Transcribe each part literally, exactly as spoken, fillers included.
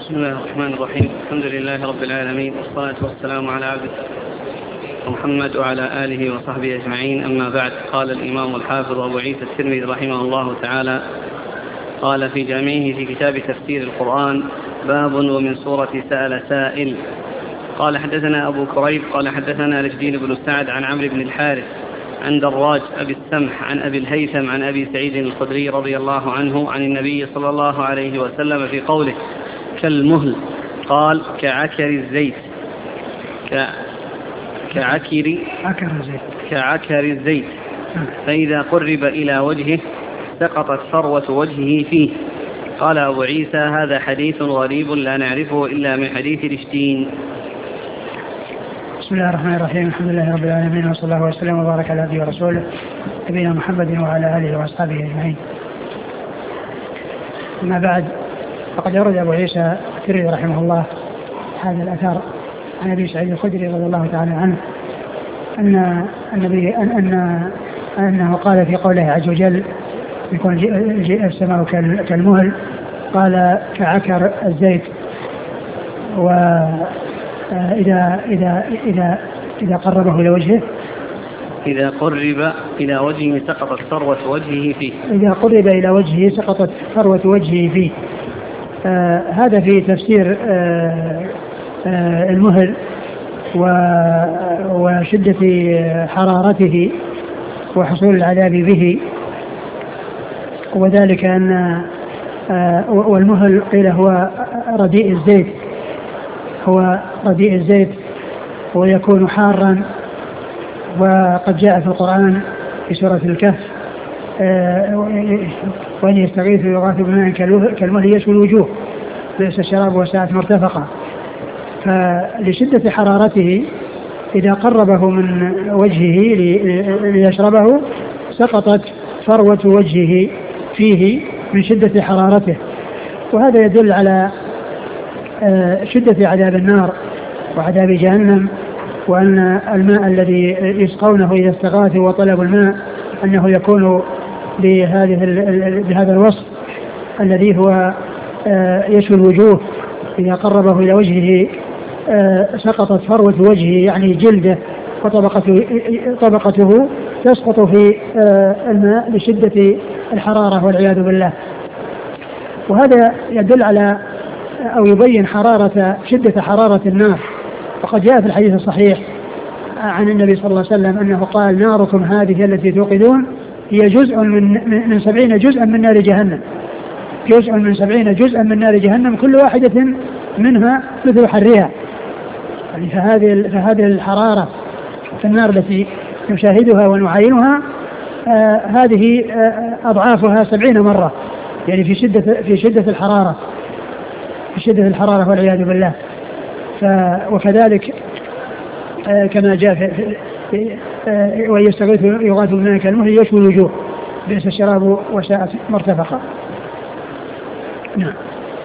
بسم الله الرحمن الرحيم. الحمد لله رب العالمين، والصلاة والسلام على عبده محمد وعلى آله وصحبه أجمعين. أما بعد، قال الإمام الحافظ أبو عيسى الترمذي رحمه الله تعالى قال في جامعه في كتاب تفسير القرآن: باب ومن سورة سأل سائل. قال حدثنا أبو كريب قال حدثنا رشدين بن سعد عن عمرو بن الحارث عن دراج أبي السمح عن أبي الهيثم عن أبي سعيد الخدري رضي الله عنه عن النبي صلى الله عليه وسلم في قوله: كالمهل، قال: كعكر الزيت ك... كعكر عكر الزيت كعكر الزيت فإذا قرب إلى وجهه سقطت فروة وجهه فيه. قال أبو عيسى: هذا حديث غريب لا نعرفه إلا من حديث رشدين. بسم الله الرحمن الرحيم. الحمد لله رب العالمين، وصلى الله وسلم وبارك على عبده ورسوله نبينا محمد وعلى آله وأصحابه أجمعين. أما بعد، فقد أورد أبو عيسى الترمذي رحمه الله هذا الأثر عن أبي سعيد الخدري رضي الله تعالى عنه أن النبي أن أن أنه قال في قوله عز وجل: يكون السماء كالمهل، قال: كعكر الزيت. وإذا إذا إذا إذا قربه إلى وجهه إذا قرب إلى وجهه سقطت فروة وجهه فيه. إذا قرب إلى وجهه سقطت فروة وجهه فيه. آه هذا في تفسير آه آه المهل وشدة حرارته وحصول العذاب به، وذلك أن آه والمهل قيل هو رديء الزيت هو رديء الزيت ويكون حارا. وقد جاء في القرآن في سورة الكهف: آه وإن يستغيثوا يغاثوا بماء كالمهل يشوي الوجوه بئس الشراب وساءت مرتفقا. فلشدة حرارته إذا قربه من وجهه ليشربه سقطت فروة وجهه فيه من شدة حرارته. وهذا يدل على شدة عذاب النار وعذاب جهنم، وأن الماء الذي يسقونه إذا استغاثوا وطلبوا الماء أنه يكون بهذا الوصف الذي هو يشوي الوجوه. إذا قربه إلى وجهه سقطت فروة وجهه، يعني جلده وطبقته طبقته تسقط في الماء لشدة الحرارة والعياذ بالله. وهذا يدل على أو يبين حرارة شدة حرارة النار. وقد جاء في الحديث الصحيح عن النبي صلى الله عليه وسلم أنه قال: ناركم هذه التي توقدون هي جزء من من سبعين جزءا من نار جهنم جزء من سبعين جزءا من نار جهنم كل واحدة منها مثل حرها. يعني فهذه فهذه الحرارة في النار التي نشاهدها ونعاينها آه هذه آه أضعافها سبعين مرة، يعني في شدة في شدة الحرارة في شدة الحرارة والعياذ بالله. وكذلك آه كما جاء في, في آه وإن يستغيثوا يغاثوا بماء كالمهل يشوي الوجوه بئس الشراب وساءت مرتفقا. نعم.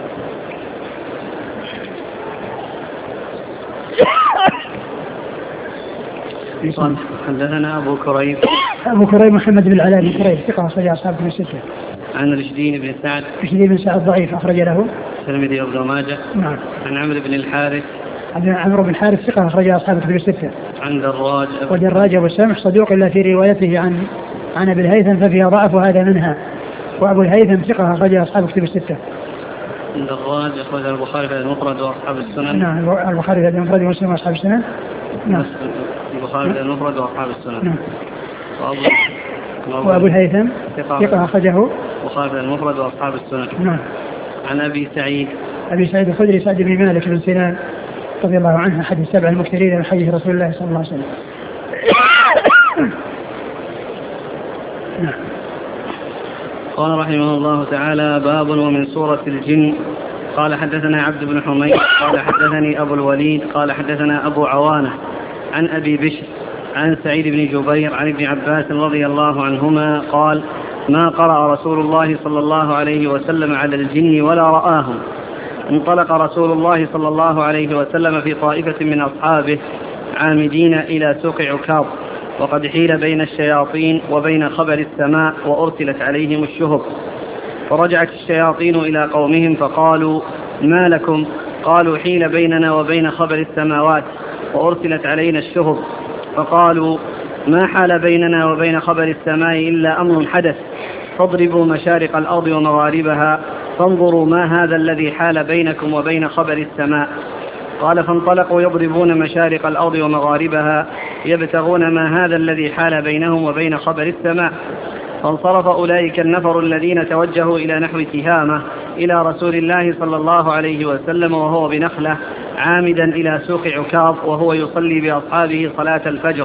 حدثنا أبو كريب أبو كريب محمد بن العلاء بن كريب ثقة أخرج أصحابه من الستة. عن رشدين بن سعد رشدين بن سعد ضعيف أخرج له الترمذي وابن ماجه. نعم. عن عمرو بن الحارث عمرو بن الحارث ثقة أخرج أصحابه من الستة. عن دراج ودراج أبو السمح صدوق إلا في روايته عن عن أبي الهيثم ففيها ضعف وهذا منها. وأبو الهيثم ثقة أخرج أصحابه كتب الستة. دراج أخرج البخاري في المفرد وأصحاب السنن. نعم، البخاري في المفرد ومسلم وأصحاب السنن. نعم. البخاري في المفرد وأصحاب السنن. نعم. وأبو, وأبو الهيثم ثقة أخرجه البخاري في المفرد وأصحاب السنن. نعم. عن أبي سعيد أبي سعيد الخدري سعد بن مالك بن سنان رضي الله عنه أحد السبع المكثرين من حديث رسول الله صلى الله عليه وسلم. نعم. قال رحمه الله تعالى: باب ومن سورة الجن. قال حدثنا عبد بن حميد قال حدثني أبو الوليد قال حدثنا أبو عوانة عن أبي بشر عن سعيد بن جبير عن ابن عباس رضي الله عنهما قال: ما قرأ رسول الله صلى الله عليه وسلم على الجن ولا رآهم. انطلق رسول الله صلى الله عليه وسلم في طائفة من أصحابه عامدين إلى سوق عكاظ، وقد حيل بين الشياطين وبين خبر السماء وأرسلت عليهم الشهب. فرجعت الشياطين إلى قومهم فقالوا: ما لكم؟ قالوا حيل بيننا وبين خبر السماوات وأرسلت علينا الشهب. فقالوا ما حال بيننا وبين خبر السماء إلا أمر حدث، فاضربوا مشارق الأرض ومغاربها فانظروا ما هذا الذي حال بينكم وبين خبر السماء. قال فانطلقوا يضربون مشارق الأرض ومغاربها يبتغون ما هذا الذي حال بينهم وبين خبر السماء. فانصرف أولئك النفر الذين توجهوا إلى نحو تهامة إلى رسول الله صلى الله عليه وسلم وهو بنخلة عامدا إلى سوق عكاظ وهو يصلي بأصحابه صلاة الفجر.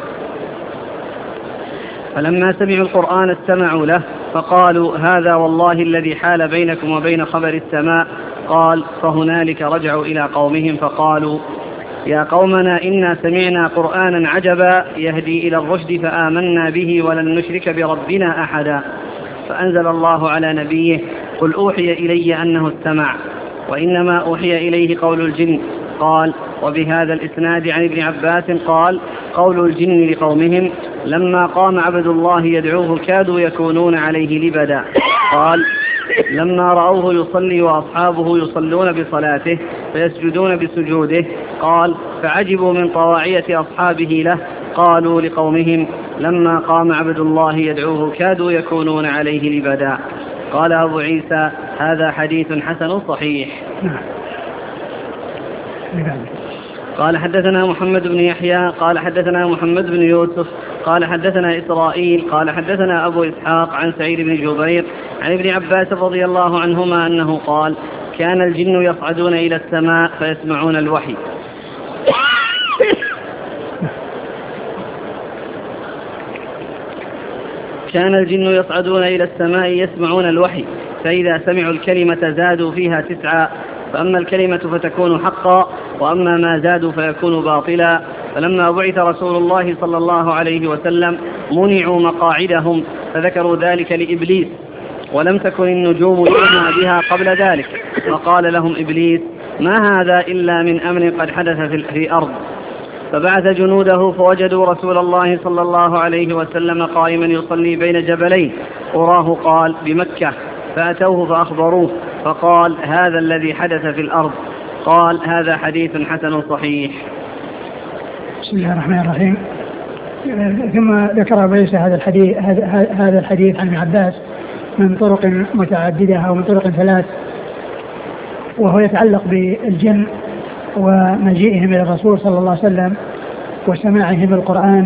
فلما سمعوا القرآن استمعوا له فقالوا هذا والله الذي حال بينكم وبين خبر السماء. قال فهنالك رجعوا إلى قومهم فقالوا يا قومنا إنا سمعنا قرآنا عجبا يهدي إلى الرشد فآمنا به ولن نشرك بربنا أحدا. فأنزل الله على نبيه قل أوحي إلي أنه استمع وإنما أوحي إليه قول الجن. قال وبهذا الإسناد عن ابن عباس قال قول الجن لقومهم لما قام عبد الله يدعوه كادوا يكونون عليه لبدا. قال لما رأوه يصلي وأصحابه يصلون بصلاته فيسجدون بسجوده. قال فعجبوا من طواعية أصحابه له. قالوا لقومهم لما قام عبد الله يدعوه كادوا يكونون عليه لبدا. قال أبو عيسى هذا حديث حسن صحيح. قال حدثنا محمد بن يحيى قال حدثنا محمد بن يوسف قال حدثنا إسرائيل قال حدثنا أبو إسحاق عن سعيد بن جبير عن ابن عباس رضي الله عنهما أنه قال كان الجن يصعدون إلى السماء فيسمعون الوحي كان الجن يصعدون إلى السماء يسمعون الوحي فإذا سمعوا الكلمة زادوا فيها تسعا، فأما الكلمة فتكون حقا وأما ما زادوا فيكون باطلا. فلما بعث رسول الله صلى الله عليه وسلم منعوا مقاعدهم فذكروا ذلك لإبليس ولم تكن النجوم يؤمن بها قبل ذلك. فقال لهم إبليس ما هذا إلا من أمر قد حدث في الأرض. فبعث جنوده فوجدوا رسول الله صلى الله عليه وسلم قائما يصلي بين جبلين أراه قال بمكة. فأتوه فأخبروه فقال هذا الذي حدث في الأرض. قال هذا حديث حسن صحيح. بسم الله الرحمن الرحيم. ثم ذكر أبو عيسى هذا الحديث هذا الحديث عن ابن عباس من طرق متعددة أو من طرق ثلاث، وهو يتعلق بالجن ومجيئهم إلى الرسول صلى الله عليه وسلم وسماعهم القرآن.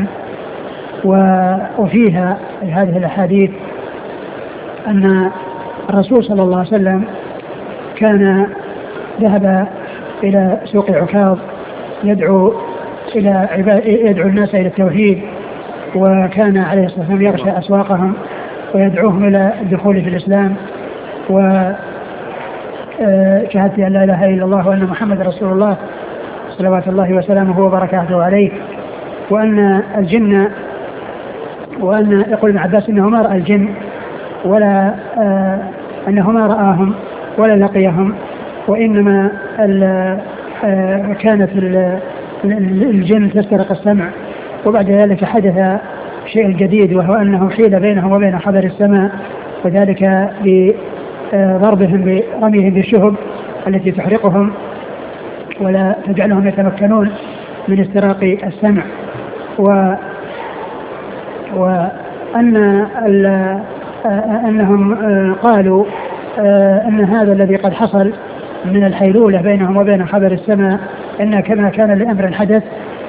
وفيها هذه الأحاديث أن الرسول صلى الله عليه وسلم كان ذهب إلى سوق عكاظ يدعو إلى يدعو الناس إلى التوحيد، وكان عليه الصلاة والسلام يغشى أسواقهم ويدعوهم إلى الدخول في الإسلام وشهادة أن لا إله إلا الله وأن محمد رسول الله صلوات الله وسلامه وبركاته عليه. وأن الجن وأن يقول ابن عباس إنه ما رأى الجن ولا آه أنه ما رآهم ولا لقيهم، وإنما آه كانت الجن تسترق السمع. وبعد ذلك حدث شيء جديد وهو أنه حيل بينهم وبين خبر السماء، وذلك بضربهم برميهم بالشهب التي تحرقهم ولا تجعلهم يتمكنون من استراق السمع. و وأن أنهم قالوا أن هذا الذي قد حصل من الحيلولة بينهم وبين خبر السماء إن كما كان لأمر حدث،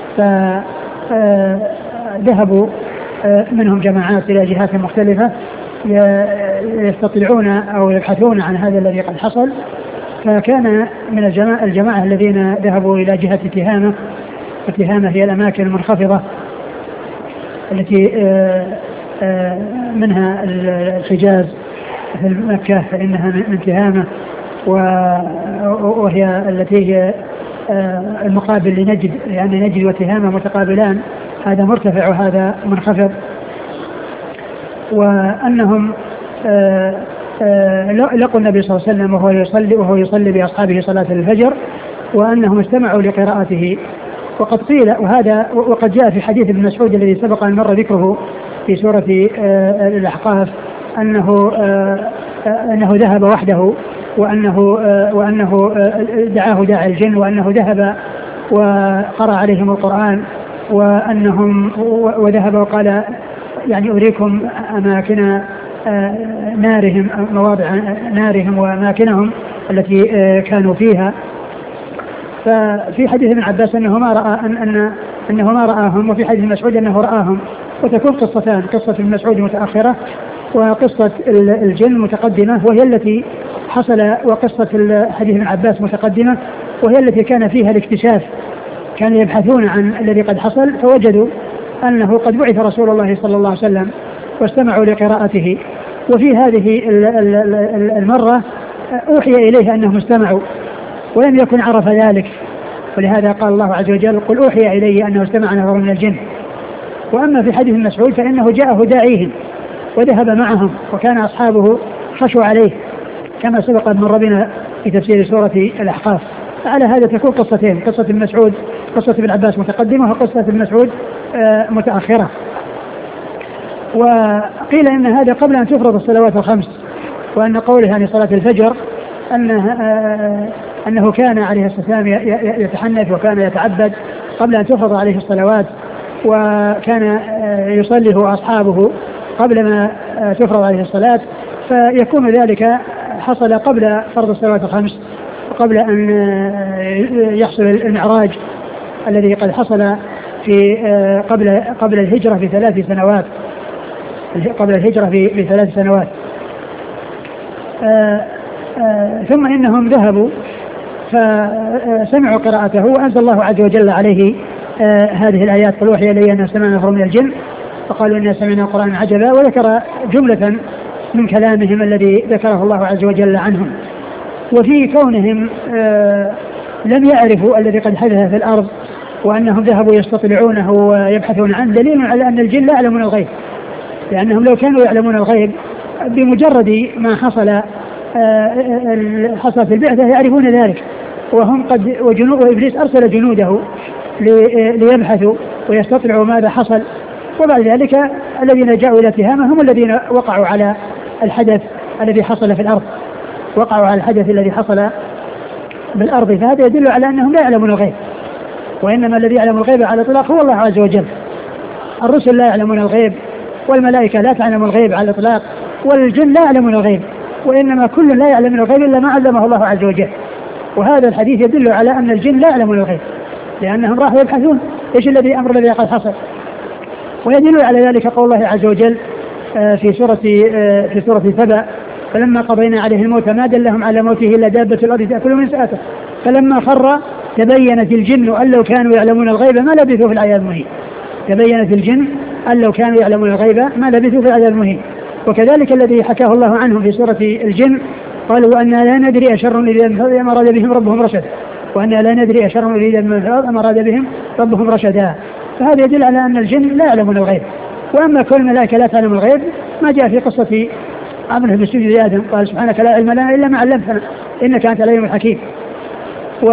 فذهبوا منهم جماعات إلى جهات مختلفة يستطيعون أو يبحثون عن هذا الذي قد حصل. فكان من الجماعة, الجماعة الذين ذهبوا إلى جهة تهامة، وتهامة هي الأماكن المنخفضة التي منها الحجاز في مكة فإنها من تهامة، وهي التي هي المقابل لنجد، يعني نجد وتهامة متقابلان، هذا مرتفع وهذا منخفض. وأنهم لقوا النبي صلى الله عليه وسلم وهو يصلي وهو يصلي بأصحابه صلاة الفجر، وأنهم استمعوا لقراءته. وقد قيل وهذا وقد جاء في حديث ابن مسعود الذي سبق أن مر ذكره في سورة الأحقاف أنه أنه ذهب وحده وأنه وأنه دعاه داعي الجن، وأنه ذهب وقرأ عليهم القرآن، وأنهم وذهب وقال يعني أريكم أماكن نارهم، مواضع نارهم وأماكنهم التي كانوا فيها. ففي حديث ابن عباس أنه ما رأى أن أن أنه ما رآهم، وفي حديث مسعود أنه رآهم. وتكون قصتان، قصة ابن مسعود متأخرة وقصة الجن متقدمة وهي التي حصل، وقصة حديث ابن عباس متقدمة وهي التي كان فيها الاكتشاف، كانوا يبحثون عن الذي قد حصل فوجدوا أنه قد بعث رسول الله صلى الله عليه وسلم واستمعوا لقراءته. وفي هذه المرة أوحي إليه أنهم استمعوا ولم يكن عرف ذلك، ولهذا قال الله عز وجل قل أوحي إليه أنه استمع نفر من الجن. وأما في حديث مسعود فإنه جاءه داعيهم وذهب معهم، وكان أصحابه خشوا عليه كما سبق من ربنا في تفسير سورة الأحقاف. على هذا تكون قصتين، قصة ابن مسعود قصة ابن عباس متقدمة وقصة ابن مسعود متأخرة. وقيل إن هذا قبل أن تفرض الصلوات الخمس، وأن قوله يعني صلاة الفجر أنه, أنه كان عليه السلام يتحنث وكان يتعبد قبل أن تفرض عليه الصلوات، وكان يصلي هو أصحابه قبل ما تفرض عليه الصلاة، فيكون ذلك حصل قبل فرض الصلوات الخمس وقبل أن يحصل المعراج الذي قد حصل في قبل قبل الهجرة بثلاث سنوات قبل الهجرة بثلاث سنوات. آآ آآ ثم إنهم ذهبوا فسمعوا قراءته، وأنزل الله عز وجل عليه هذه الآيات قل أوحي إلي أنه سمع نفر من الجن فقالوا إنا سمعنا قرآنا عجبا، وذكر جملة من كلامهم الذي ذكره الله عز وجل عنهم. وفي كونهم لم يعرفوا الذي قد حدث في الأرض وأنهم ذهبوا يستطلعونه ويبحثون عنه دليل على أن الجن لا يعلمون الغيب، لأنهم لو كانوا يعلمون الغيب بمجرد ما حصل حصل في البعثة يعرفون ذلك، وهم قد وجنود وإبليس أرسل جنوده ليبحثوا ويستطلعوا ماذا حصل. وبعد ذلك الذين جاءوا إلى تهامة هم الذين وقعوا على الحدث الذي حصل في الأرض وقعوا على الحدث الذي حصل بالأرض. فهذا يدل على أنهم لا يعلمون الغيب، وإنما الذي يعلم الغيب على الإطلاق هو الله عز وجل. الرسل لا يعلمون الغيب، والملائكة لا تعلم الغيب على الإطلاق، والجن لا يعلمون الغيب، وإنما كل لا يعلمون الغيب إلا ما علمه الله عز وجل. وهذا الحديث يدل على أن الجن لا يعلمون الغيب، لأنهم راحوا يبحثون إيش الذي أمر الذي قد حصل. ويدل على ذلك قول الله عز وجل في سورة في سورة سبأ فلما قضينا عليه الموت ما دلهم على موته إلا دابة الأرض تأكل من سأته فلما خر تبينت الجن أن لو كانوا يعلمون الغيب ما لبثوا في العذاب المهين. تبينت الجن أن لو كانوا يعلمون الغيب ما لبثوا في العذاب المهين. وكذلك الذي حكاه الله عنهم في سورة الجن قالوا وأنا لا ندري أشر أم أراد بهم ربهم رشدا وأنا لا ندري أشر أم أراد بهم ربهم رشدا. فهذا يدل على أن الجن لا يعلمون الغيب. وأما كل الملائكة لا تعلم الغيب ما جاء في قصة عمره بالسجود لآدم قال سبحانك لا علم لنا إلا ما علمتنا إنك أنت العليم الحكيم. و...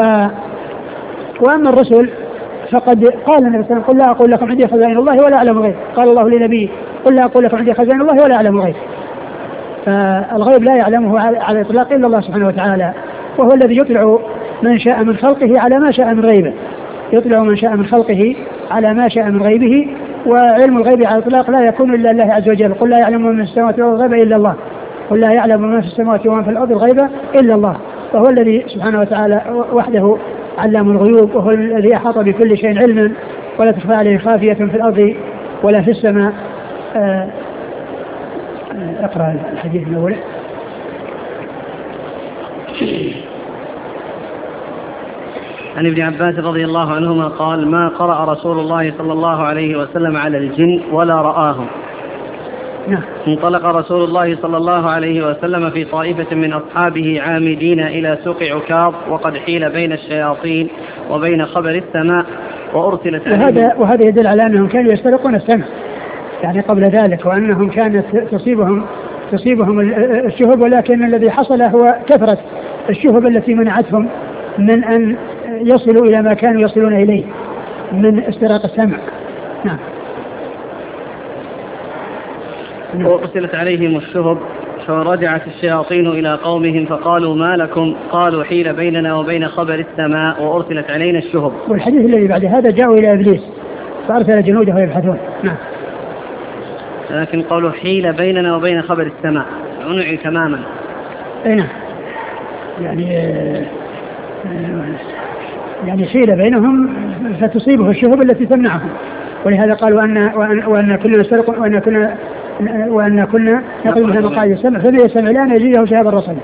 وأما الرسل فقد قال النبي صلى الله عليه وسلم قل لا أقول لكم عندي خزائن الله ولا أعلم الغيب. قال الله لنبيه قل لا أقول لكم عندي خزائن الله ولا أعلم الغيب. فالغيب لا يعلمه على الإطلاق إلا الله سبحانه وتعالى، وهو الذي يطلع من شاء من خلقه على ما شاء من غيبه يطلع من شاء من خلقه على ما شاء من غيبه. وعلم الغيب على الإطلاق لا يكون إلا الله عز وجل. قل لا يعلم من في السماوات والأرض الغيب إلا الله قل لا يعلم من في السماوات ومن في الأرض الغيب إلا الله. فهو الذي سبحانه وتعالى وحده علام الغيوب، وهو الذي أحاط بكل شيء علما ولا تخفى عليه خافية في الأرض ولا في السماء. اقرأ الحديث من أوله. عن ابن عباس رضي الله عنهما قال ما قرأ رسول الله صلى الله عليه وسلم على الجن ولا رآهم. نعم. انطلق رسول الله صلى الله عليه وسلم في طائفة من أصحابه عامدين إلى سوق عكاظ وقد حيل بين الشياطين وبين خبر السماء وأرسلت وهذا, وهذا يدل على أنهم كانوا يسترقون السماء يعني قبل ذلك، وأنهم كانت تصيبهم تصيبهم الشهب، ولكن الذي حصل هو كثرة الشهب التي منعتهم من أن يصلوا إلى ما كانوا يصلون إليه من استراق السمع. نعم. وأرسلت عليهم الشهب فرجعت الشياطين إلى قومهم فقالوا ما لكم؟ قالوا حيل بيننا وبين خبر السماء وأرسلت علينا الشهب. والحديث الذي بعد هذا جاءوا إلى إبليس فأرسل جنوده يبحثون. نعم. لكن قولوا حيل بيننا وبين خبر السماء عنعي تماما. أي نعم. يعني يعني حيل بينهم فتصيبه الشهب التي تمنعهم، ولهذا قالوا أن وأن, وأن كنا نسرق وأن كنا وأن كنا نقل مثل مقاعد السمع فبه السمع الآن يزيده شهاب الرصد.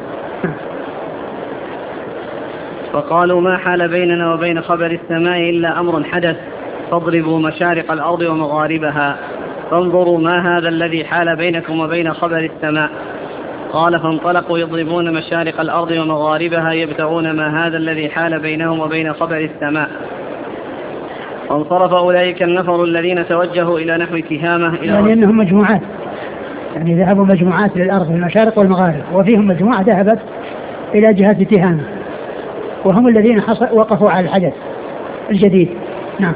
فقالوا ما حال بيننا وبين خبر السماء إلا أمر حدث فاضربوا مشارق الأرض ومغاربها فانظروا ما هذا الذي حال بينكم وبين خبر السماء. قال فانطلقوا يضربون مشارق الأرض ومغاربها يبتغون ما هذا الذي حال بينهم وبين خبر السماء. فانصرف أولئك النفر الذين توجهوا إلى نحو تهامة إلى يعني أنهم مجموعات، يعني ذهبوا مجموعات للأرض في المشارق والمغارب، وفيهم مجموعة ذهبت إلى جهة تهامة وهم الذين وقفوا على الحدث الجديد. نعم.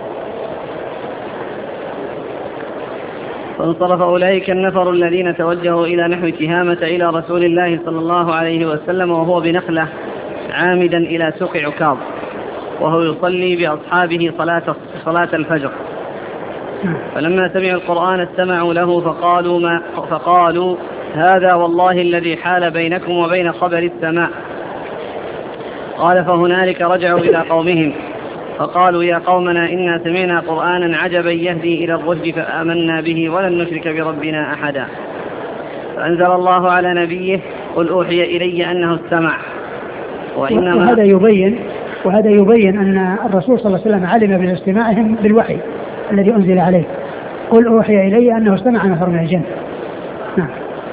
فانصرف أولئك النفر الذين توجهوا إلى نحو تهامة إلى رسول الله صلى الله عليه وسلم وهو بنخلة عامدا إلى سوق عكاظ وهو يصلي بأصحابه صلاة, صلاة الفجر. فلما سمعوا القرآن استمعوا له فقالوا, ما فقالوا هذا والله الذي حال بينكم وبين خبر السماء. قال فهنالك رجعوا إلى قومهم فقالوا يا قومنا إنا سمعنا قرآنا عجبا يهدي إلى الرشد فآمنا به ولن نشرك بربنا أحدا. فأنزل الله على نبيه قل أوحي إلي أنه استمع. وإنما وهذا يبين وهذا يبين أن الرسول صلى الله عليه وسلم علم باستماعهم بالوحي الذي أنزل عليه. قل أوحي إلي أنه استمع نفر من الجن. نعم.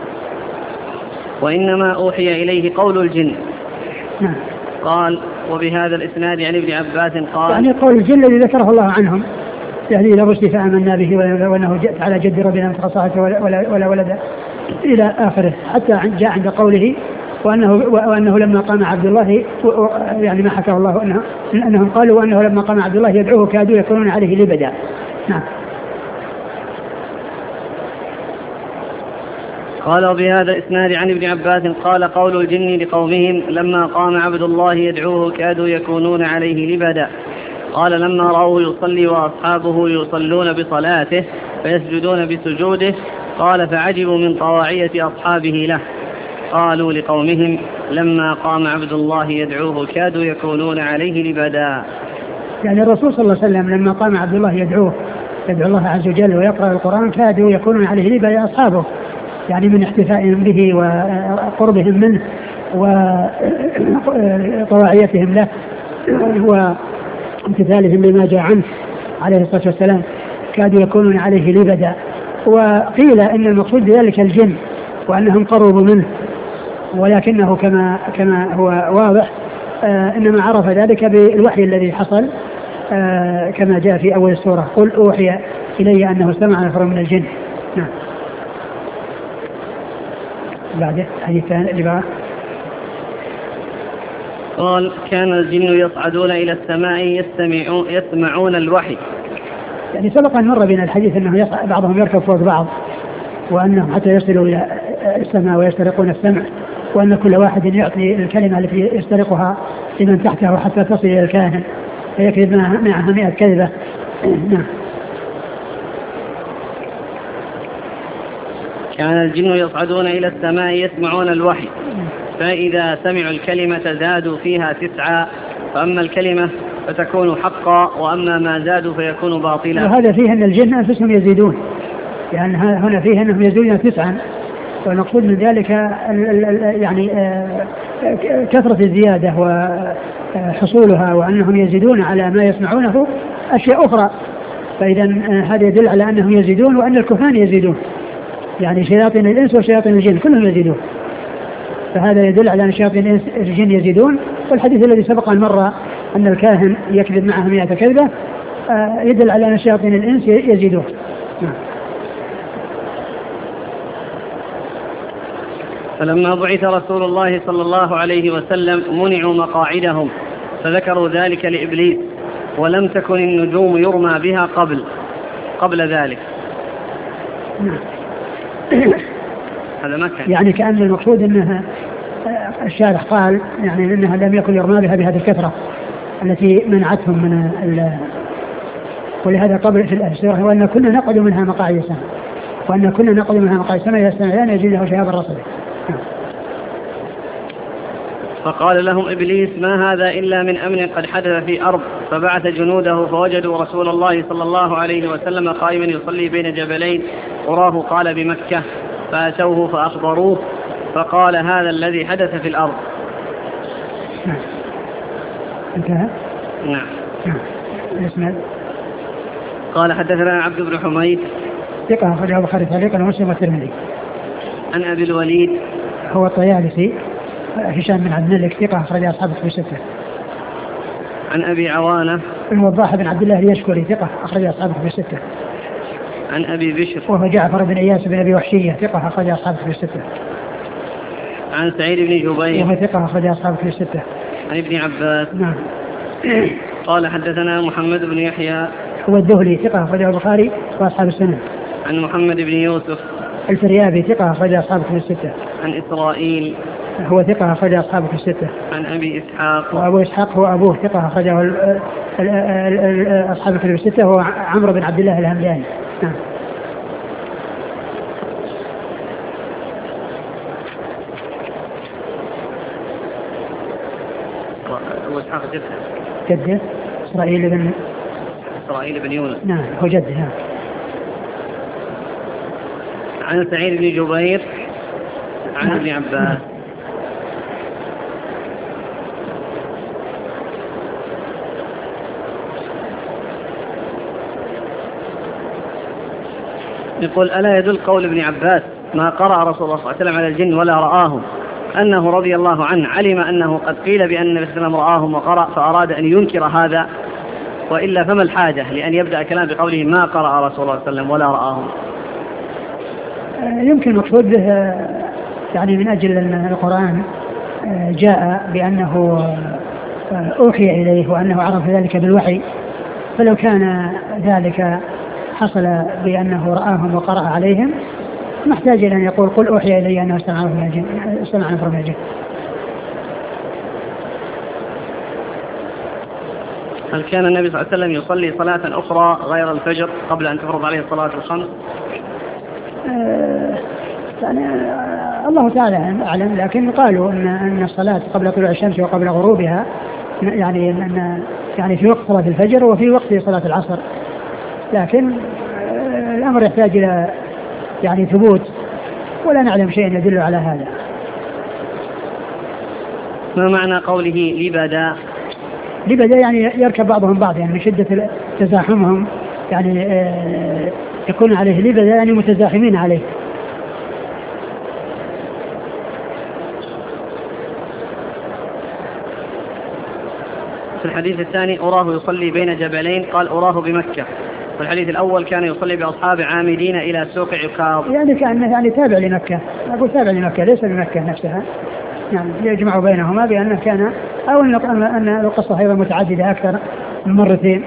وإنما أوحي إليه قول الجن. نعم. قال وبهذا الإسناد عن ابن عباس قال يعني قول الجن الذي ذكره الله عنهم يعني إلى الرشد فآمنا به وأنه جاء على جد ربنا متخصصة ولا, ولا, ولا ولد إلى آخره، حتى جاء عند قوله وأنه, وأنه لما قام عبد الله يعني ما حكى الله أنه أنهم قالوا وأنه لما قام عبد الله يدعوه كادوا يكونون عليه لبدا. نعم. قال وبهذا الإسناد عن ابن عباس قال قول الجن لقومهم لما قام عبد الله يدعوه كادوا يكونون عليه لبدا. قال لما رأوه يصلي وأصحابه يصلون بصلاته فيسجدون بسجوده قال فعجبوا من طواعية أصحابه له. قالوا لقومهم لما قام عبد الله يدعوه كادوا يكونون عليه لبدا. يعني الرسول صلى الله عليه وسلم لما قام عبد الله يدعوه يدعو الله عز وجل ويقرأ القرآن كادوا يكونون عليه لبدا أصحابه، يعني من احتفائهم به وقربهم منه وطواعيتهم له وامتثالهم لما جاء عنه عليه الصلاة والسلام كادوا يكونون عليه لبدا. وقيل إن المقصود بذلك الجن وأنهم قربوا منه، ولكنه كما كما هو واضح آه إنما عرف ذلك بالوحي الذي حصل آه كما جاء في أول السورة قل أوحي إلي أنه استمع نفر من الجن. نعم. بعده حديث ثاني اللي قال كان الجن يصعدون إلى السماء يستمعون, يسمعون الوحي. يعني سبق أن مر بنا الحديث أنه بعضهم يركب فوق بعض وأنهم حتى يصلوا إلى السماء ويسترقون السمع، وأن كل واحد يعطي الكلمة التي يسترقها لمن تحته حتى تصل إلى الكاهن فيكذب معها مئة كذبة. نعم. كان الجن يصعدون إلى السماء يسمعون الوحي فإذا سمعوا الكلمة زادوا فيها تسعة فأما الكلمة فتكون حقا وأما ما زادوا فيكون باطلا. وهذا فيه أن الجن أنفسهم يزيدون، يعني هنا فيه أنهم يزيدون تسعا، والمقصود من ذلك يعني كثرة الزيادة وحصولها وأنهم يزيدون على ما يسمعونه أشياء أخرى، فإذا هذا يدل على أنهم يزيدون وأن الكهان يزيدون، يعني شياطين الإنس وشياطين الجن كلهم يزيدون، فهذا يدل على أن شياطين الجن يزيدون. والحديث الذي سبق أن مر أن الكاهن يكذب معه مئة كذبة يدل على أن شياطين الإنس يزيدون. فلما بعث رسول الله صلى الله عليه وسلم منعوا مقاعدهم فذكروا ذلك لإبليس ولم تكن النجوم يرمى بها قبل قبل ذلك. هذا ما كان يعني كأن المقصود أنها الشارح قال يعني أنها لم يكن يرمى بها بهذه الكثرة التي منعتهم من ال ولهذا قبل في السورة وأن كنا نقعد منها مقاعد السمع وأن كنا نقعد منها مقاعد السمع يستمعون يجد له شهاب الرصد. فقال لهم إبليس ما هذا إلا من أمر قد حدث في أرض فبعث جنوده فوجدوا رسول الله صلى الله عليه وسلم قائما يصلي بين جبلين أراه قال بمكة فأتوه فأخبروه فقال هذا الذي حدث في الأرض. انتهى. نعم. نعم. قال حدثنا عبد بن حميد ثقة أخرجه البخاري تعليقا ومسلم والترمذي. عن أبي الوليد هو الطيالسي هشام بن عبد الملك ثقة أخرج أصحابه في الستة. عن أبي عوانة الوضاح بن عبد الله اليشكري ثقة أخرج أصحابه في الستة. عن أبي بشر وهو جعفر بن إياس بن أبي وحشية ثقة أخرج أصحابه في الستة. عن سعيد بن جبير وهو ثقة أخرج أصحابه في الستة. عن ابن عباس. نعم. قال حدثنا محمد بن يحيى هو الذهلي ثقة أخرجه البخاري وأصحاب السنن. عن محمد بن يوسف الفريابي ثقة أخرج أصحابه في الستة. عن إسرائيل هو ثقة أخرج أصحابه في الستة. عن أبي إسحاق وأبو إسحاق هو أبوه ثقة أخرجه أصحابه في الستة هو عمرو بن عبد الله الهمداني. نعم. أبو إسحاق جده جده إسرائيل بن إسرائيل بن يونس. نعم هو جده. نعم. عن سعيد بن جبير عن ابن عباس. يقول ألا يدل قول ابن عباس ما قرأ رسول الله صلى الله عليه وسلم على الجن ولا رآهم أنه رضي الله عنه علم أنه قد قيل بأن النبي صلى الله عليه وسلم رآهم وقرأ فأراد أن ينكر هذا وإلا فما الحاجة لأن يبدأ كلام بقوله ما قرأ رسول الله صلى الله عليه وسلم ولا رآهم. يمكن مقصود به يعني من أجل أن القرآن جاء بأنه أوحي إليه وأنه عرف ذلك بالوحي فلو كان ذلك حصل بأنه رآهم وقرأ عليهم محتاج أن يقول قل أوحي إلي أنه استمع نفر من الجن. هل كان النبي صلى الله عليه وسلم يصلي صلاة أخرى غير الفجر قبل أن تفرض عليه الصلاة الخمس؟ آه يعني آه الله تعالى أعلم لكن قالوا أن أن الصلاة قبل طلوع الشمس وقبل غروبها يعني أن يعني في وقت صلاة الفجر وفي وقت صلاة العصر لكن آه الأمر يحتاج إلى يعني ثبوت ولا نعلم شيء يدل على هذا. ما معنى قوله لبدا؟ لبدا يعني يركب بعضهم بعض يعني من شدة تزاحمهم يعني آه يكون عليه لبدا يعني متزاحمين عليه. في الحديث الثاني أراه يصلي بين جبلين قال أراه بمكة. في الحديث الأول كان يصلي بأصحاب عامدين إلى سوق عكاظ يعني كأنه يعني تابع لمكة أقول تابع لمكة ليس بمكة نفسها يعني يجمع بينهما بأنه كان أو أن القصة أيضا متعددة أكثر من مرتين.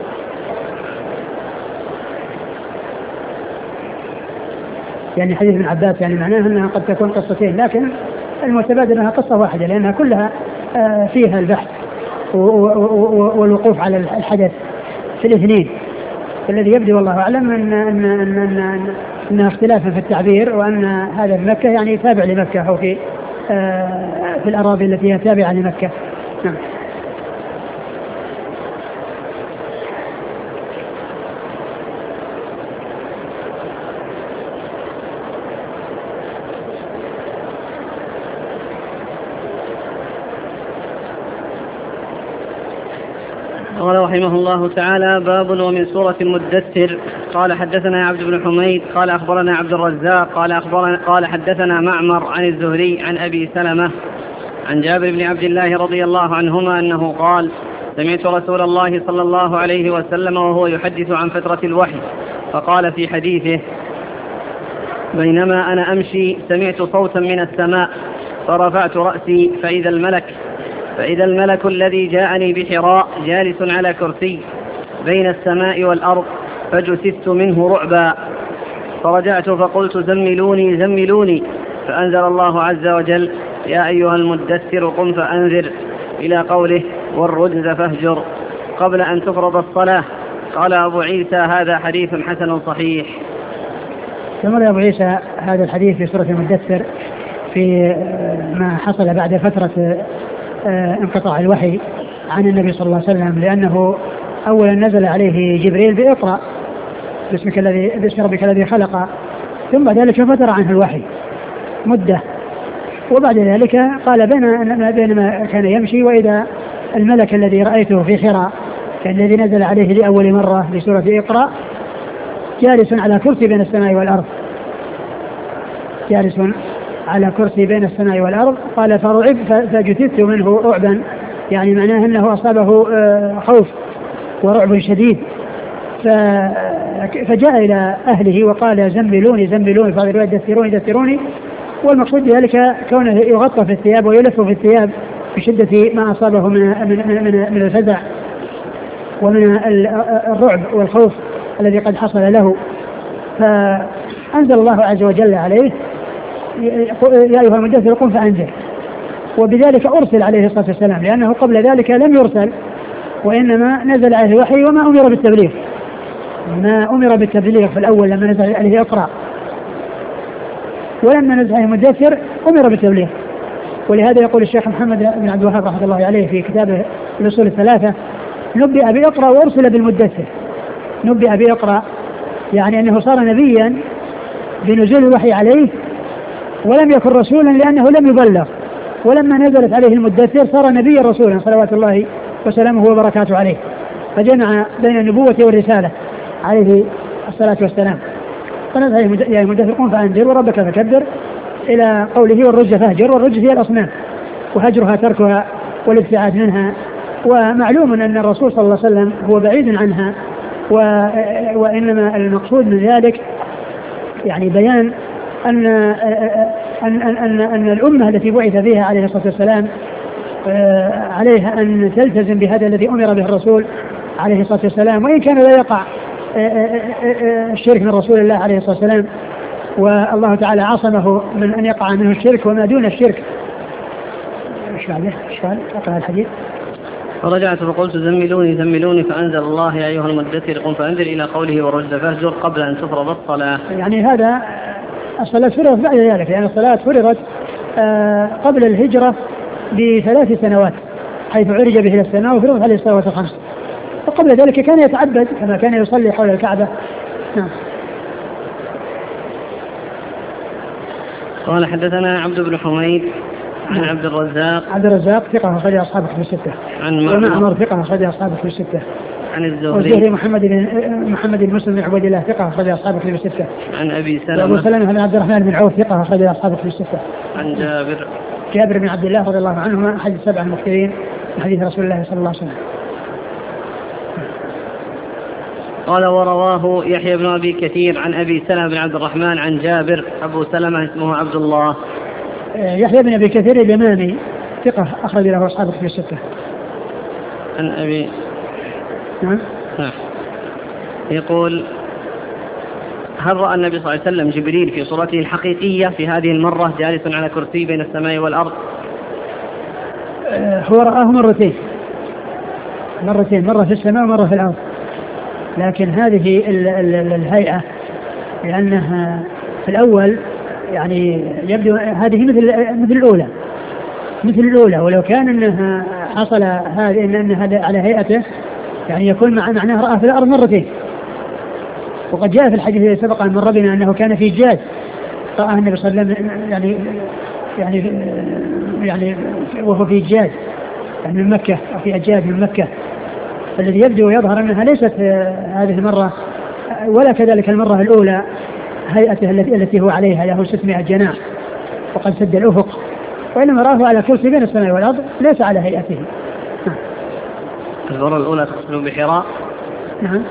يعني حديث ابن عباس يعني معناه أنها قد تكون قصتين لكن المتبادل أنها قصة واحدة لأنها كلها فيها البحث والوقوف على الحدث في الاثنين. الذي يبدو والله أعلم أن, أن, أن, أن, أن اختلافا في التعبير وأن هذا بمكة يعني تابع لمكة أو في آه في الأراضي التي هي تابعة لمكة. نعم. قال رحمه الله تعالى باب ومن سورة المدثر. قال حدثنا عبد بن حميد قال أخبرنا عبد الرزاق قال أخبرنا قال حدثنا معمر عن الزهري عن أبي سلمة عن جابر بن عبد الله رضي الله عنهما أنه قال سمعت رسول الله صلى الله عليه وسلم وهو يحدث عن فترة الوحي فقال في حديثه بينما أنا أمشي سمعت صوتا من السماء فرفعت رأسي فإذا الملك فإذا الملك الذي جاءني بحراء جالس على كرسي بين السماء والأرض فجسست منه رعبا فرجعت فقلت زملوني زملوني فأنزل الله عز وجل: يا أيها المدثر قم فأنذر، إلى قوله: والرجز فاهجر، قبل أن تفرض الصلاة. قال أبو عيسى: هذا حديث حسن صحيح. استمر أبو عيسى هذا الحديث في سورة المدثر في ما حصل بعد فترة انقطاع الوحي عن النبي صلى الله عليه وسلم، لأنه أولا نزل عليه جبريل بإقرأ باسمك الذي باسم ربك الذي خلق، ثم بعد ذلك فتر عنه الوحي مدة، وبعد ذلك قال بين بينما كان يمشي وإذا الملك الذي رأيته في حراء الذي نزل عليه لأول مرة بسورة إقرأ جالس على كرسي بين السماء والأرض، جالس على كرسي بين السماء والأرض. قال: فرعب فجثثت منه رعبا، يعني معناه أنه أصابه خوف ورعب شديد، فجاء إلى أهله وقال: زملوني زملوني، فقالوا: دثروني دثروني. والمقصود بذلك كونه يغطى في الثياب ويلف في الثياب بشدة ما أصابه من من من, من الفزع ومن الرعب والخوف الذي قد حصل له. فأنزل الله عز وجل عليه: يا أيها المدثر قم فأنذر. وبذلك أرسل عليه الصلاة والسلام، لأنه قبل ذلك لم يرسل، وإنما نزل عليه الوحي وما أمر بالتبليغ، ما أمر بالتبليغ في الأول لما نزل عليه اقرأ، ولما نزل عليه المدثر أمر بالتبليغ. ولهذا يقول الشيخ محمد بن عبد الوهاب رحمه الله عليه في كتابه الأصول الثلاثة: نبئ بإقرأ وأرسل بالمدثر. نبئ بإقرأ يعني أنه صار نبيا بنزول الوحي عليه، ولم يكن رسولا لأنه لم يبلغ، ولما نزلت عليه المدثر صار نبيا رسولا صلوات الله وسلامه وبركاته عليه، فجمع بين النبوة والرسالة عليه الصلاة والسلام. فنزل: يا المدثر قم فأنذر وربك فكبر، إلى قوله: والرجز فاهجر. والرجز هي الأصنام، وهجرها تركها والابتعاد منها. ومعلوم أن الرسول صلى الله عليه وسلم هو بعيد عنها، وإنما المقصود من ذلك يعني بيان أن أن أن أن الأمة التي بعث فيها عليه الصلاة والسلام عليها أن تلتزم بهذا الذي أمر به الرسول عليه الصلاة والسلام، وإن كان لا يقع الشرك من رسول الله عليه الصلاة والسلام، والله تعالى عصمه من أن يقع منه الشرك وما دون الشرك. إيش بعده؟ إيش قال؟ أقرأ الحديث. فرجعت فقلت: زملوني زملوني، فأنزل الله: يا أيها المدثر قم فأنذر، إلى قوله: والرجز فاهجر، قبل أن تفرض الصلاة. يعني هذا الصلاة فرضت بعد ذلك، لأن يعني الصلاة فرضت قبل الهجرة بثلاث سنوات، حيث عرج به إلى السماء وفرضت عليه الصلوات الخمس، وقبل ذلك كان يتعبد كما كان يصلي حول الكعبة. نعم. قال: حدثنا عبد بن حميد عن عبد الرزاق عبد الرزاق ثقة أخرج أصحابه في الستة. عن معمر ثقة أخرج أصحابه في الستة. عن الزهري والزهري محمد بن محمد بن مسلم بن عبد الله ثقة أخرج أصحابه في الستة. عن أبي سلمة أبو سلمة بن عبد الرحمن بن عوف ثقة أخرج أصحابه في الستة. عن جابر جابر بن عبد الله رضي الله عنهما أحد السبع المكثرين من حديث رسول الله صلى الله عليه وسلم. قال: ورواه يحيى بن أبي كثير عن أبي سلمة بن عبد الرحمن عن جابر. أبو سلمة اسمه عبد الله. يحيى بن أبي كثير اليمامي ثقة أخرج له أصحابه في الستة. عن أبي نعم. يقول: هل رأى النبي صلى الله عليه وسلم جبريل في صورته الحقيقية في هذه المرة جالس على كرسي بين السماء والأرض؟ هو رآه مرتين مرتين مرة في السماء ومرة في الأرض، لكن هذه الهيئة لأنها في الأول يعني يبدو هذه مثل مثل الأولى مثل الأولى ولو كان أنها حصل هذه إن هذا على هيئته يعني يكون مع معناه رأى في الأرض مرتين. وقد جاء في الحديث الذي سبق أن مر بنا أنه كان في جاد رآه النبي صلى الله عليه وسلم يعني يعني يعني وهو في جاد يعني من مكة أو في أجاد من مكة، فالذي يبدو ويظهر أنها ليست هذه المرة ولا كذلك المرة الأولى هيئته التي التي هو عليها له ستمائة جناح وقد سد الأفق، وإنما رآه على كرسي بين السماء والأرض ليس على هيئته. المرة الأولى تقصد بحراء؟ نعم.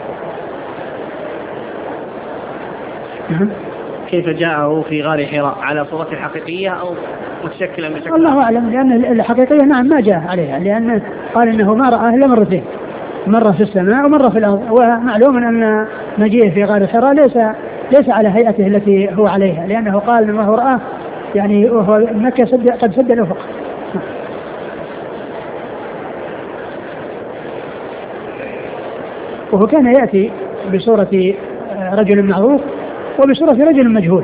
نعم. كيف جاءه في غار حراء على صورته الحقيقية أو متشكلا بشكل؟ الله أعلم، لأن الحقيقية نعم ما جاء عليها، لأنه قال إنه ما رآه إلا مرتين، مرة في السماء ومرة في الأرض، ومعلوم أن مجيئه في غار حراء ليس ليس على هيئته التي هو عليها، لأنه قال إنه رآه يعني وهو مكة سد قد سد الأفق. وهو كان يأتي بصورة رجل معروف وبصورة رجل مجهول.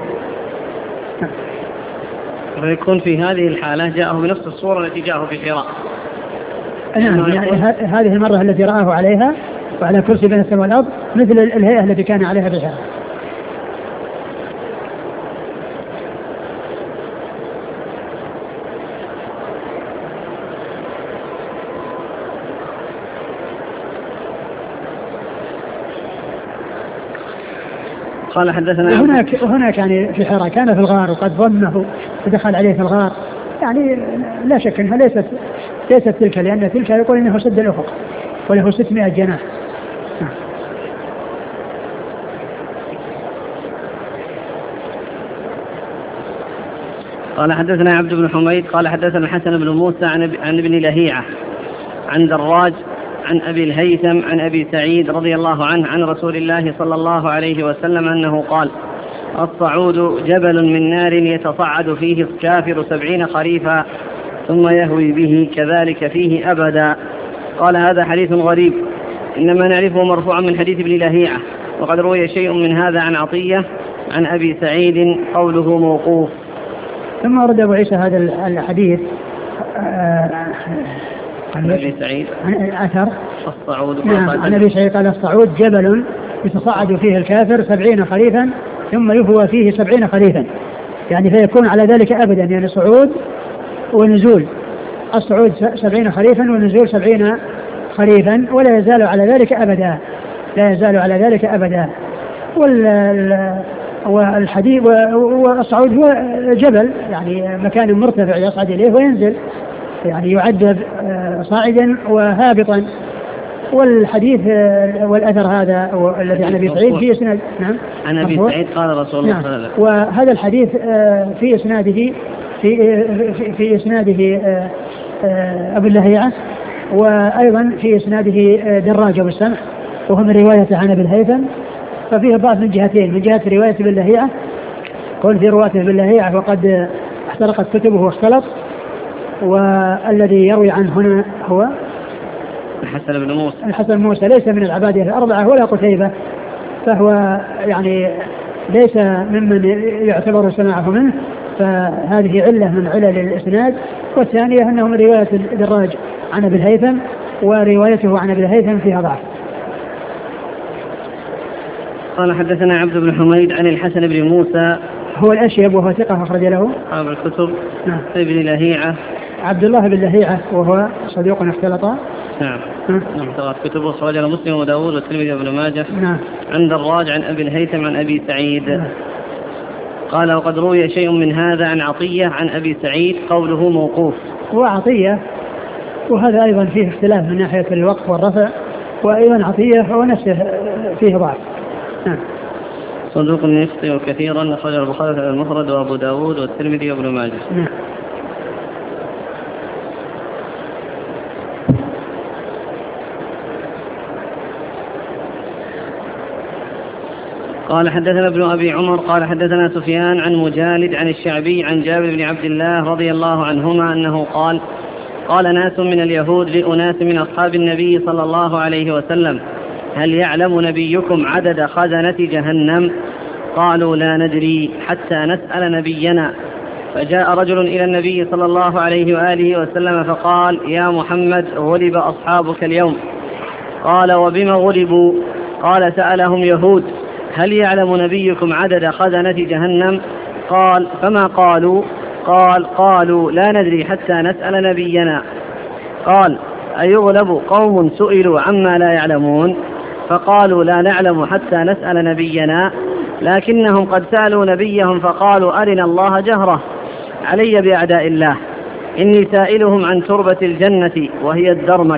ويكون في هذه الحالة جاءه بنفس الصورة التي جاءه في حراء. نعم يعني هذه المرة التي رآه عليها وعلى كرسي بين السماء والأرض مثل الهيئة التي كان عليها في حراء. قال حدثنا هناك هناك يعني في حراء كان في الغار وقد ظنه ودخل عليه في الغار، يعني لا شك انها ليست ليست تلك، لان تلك يقول انه سد الافق وله ستمائة جناح. قال حدثنا عبد بن حميد قال حدثنا الحسن بن موسى عن عن ابن لهيعة عن دراج عن أبي الهيثم عن أبي سعيد رضي الله عنه عن رسول الله صلى الله عليه وسلم أنه قال: الصعود جبل من نار يتصعد فيه الكافر سبعين خريفا ثم يهوي به كذلك فيه أبدا. قال: هذا حديث غريب، إنما نعرفه مرفوعا من حديث ابن لهيعة، وقد روي شيء من هذا عن عطية عن أبي سعيد قوله موقوف. ثم ورد أبو عيسى هذا الحديث عن أبي سعيد عن أثر الصعود. نعم عن أبي سعيد قال: الصعود جبل يتصعد فيه الكافر سبعين خريفا ثم يهوى فيه سبعين خريفا، يعني فيكون على ذلك أبدا، يعني صعود ونزول، الصعود سبعين خريفا والنزول سبعين خريفا، ولا يزال على ذلك أبدا، لا يزال على ذلك أبدا. والحديث والصعود هو جبل، يعني مكان مرتفع يصعد إليه وينزل، يعني يعذب صاعدا وهابطا. والحديث والأثر هذا الذي عن أبي سعيد في إسناد نعم عن أبي سعيد قال رسول الله صلى الله عليه وسلم. وهذا الحديث في إسناده في في إسناده أبو اللهيعة، وأيضا في إسناده دراج أبو السمح وهو من رواية عن أبي الهيثم، ففيه ضعف من جهتين: من جهة رواية أبي اللهيعة قول في رواية أبي اللهيعة وقد احترقت كتبه واختلط، والذي يروي عنه هنا هو الحسن بن موسى. الحسن موسى ليس من العبادية الأربعة ولا قتيبة، فهو يعني ليس ممن يعتبر سماعه منه، فهذه علة من علل الإسناد. والثانية أنه من رواية الدراج عن أبي الهيثم، وروايته عن أبي الهيثم فيها ضعف. قال حدثنا عبد بن حميد عن الحسن بن موسى هو الأشيب وهو ثقة أخرج له أصحاب الكتب. نعم. ابن لهيعة عبد الله بن لهيعة وهو صديق اختلط. نعم نعم ثلاث كتب أخرج له مسلم وداود والترمذي وابن ماجه. نعم. عن دراج عن أبي الهيثم عن أبي سعيد. نعم. قال: وقد روي شيء من هذا عن عطية عن أبي سعيد قوله موقوف. وعطية وهذا أيضا فيه اختلاف من ناحية الوقف والرفع، وأيضا عطية هو نفسه فيه ضعف. نعم. صدوق يخطئ كثيرا، أخرج البخاري في المفرد وأبو داود والترمذي وابن ماجه. نعم. قال حدثنا ابن أبي عمر قال حدثنا سفيان عن مجالد عن الشعبي عن جابر بن عبد الله رضي الله عنهما أنه قال: قال ناس من اليهود لأناس من أصحاب النبي صلى الله عليه وسلم: هل يعلم نبيكم عدد خزنة جهنم؟ قالوا: لا ندري حتى نسأل نبينا. فجاء رجل إلى النبي صلى الله عليه وآله وسلم فقال: يا محمد، غلب أصحابك اليوم. قال: وبما غلبوا؟ قال: سألهم يهود: هل يعلم نبيكم عدد خزنة جهنم؟ قال: فما قالوا؟ قال: قالوا: لا ندري حتى نسأل نبينا. قال: أيغلب قوم سئلوا عما لا يعلمون؟ فقالوا: لا نعلم حتى نسأل نبينا، لكنهم قد سألوا نبيهم فقالوا: أرنا الله جهرة، علي بأعداء الله، إني سائلهم عن تربة الجنة وهي الدرمك.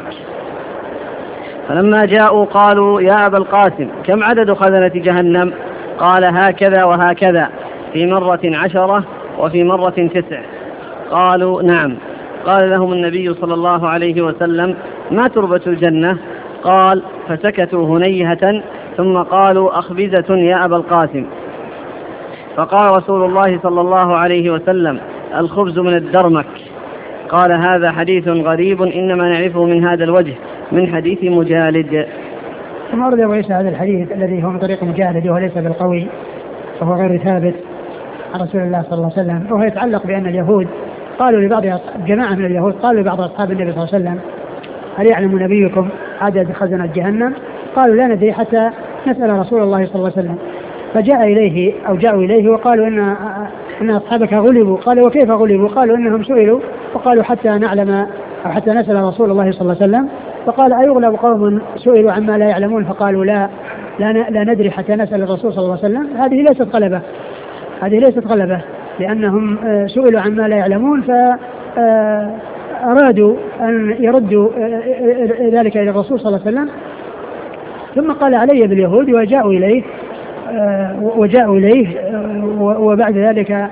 فلما جاءوا قالوا: يا أبا القاسم، كم عدد خزنة جهنم؟ قال: هكذا وهكذا، في مرة عشرة وفي مرة تسع. قالوا: نعم. قال لهم النبي صلى الله عليه وسلم: ما تربة الجنة؟ قال: فسكتوا هنيهة ثم قالوا: أخبزة يا أبا القاسم. فقال رسول الله صلى الله عليه وسلم: الخبز من الدرمك. قال: هذا حديث غريب إنما نعرفه من هذا الوجه من حديث مجالد. ثم ورد أبو عيسى هذا الحديث الذي هو من طريق مجالد وهو ليس بالقوي وهو غير ثابت عن رسول الله صلى الله عليه وسلم، وهو يتعلق بأن اليهود قالوا لبعض جماعة من اليهود قالوا لبعض أصحاب النبي صلى الله عليه وسلم: هل يعلم نبيكم عدد خزنة جهنم؟ قالوا: لا ندري حتى نسأل رسول الله صلى الله عليه وسلم. فجاء إليه أو جاءوا إليه وقالوا إن إن أصحابك غلبوا. قالوا: وكيف غلبوا؟ قالوا: إنهم سئلوا وقالوا حتى نعلم أو حتى نسأل رسول الله صلى الله عليه وسلم. فقال: أيغلب قوم سئلوا عما لا يعلمون؟ فقالوا: لا لا, لا ندري حتى نسأل الرسول صلى الله عليه وسلم. هذه ليست غلبة، هذه ليست غلبة لأنهم سئلوا عما لا يعلمون فأرادوا أن يردوا ذلك إلى الرسول صلى الله عليه وسلم. ثم قال: علي باليهود. وجاءوا إليه وجاءوا إليه وبعد ذلك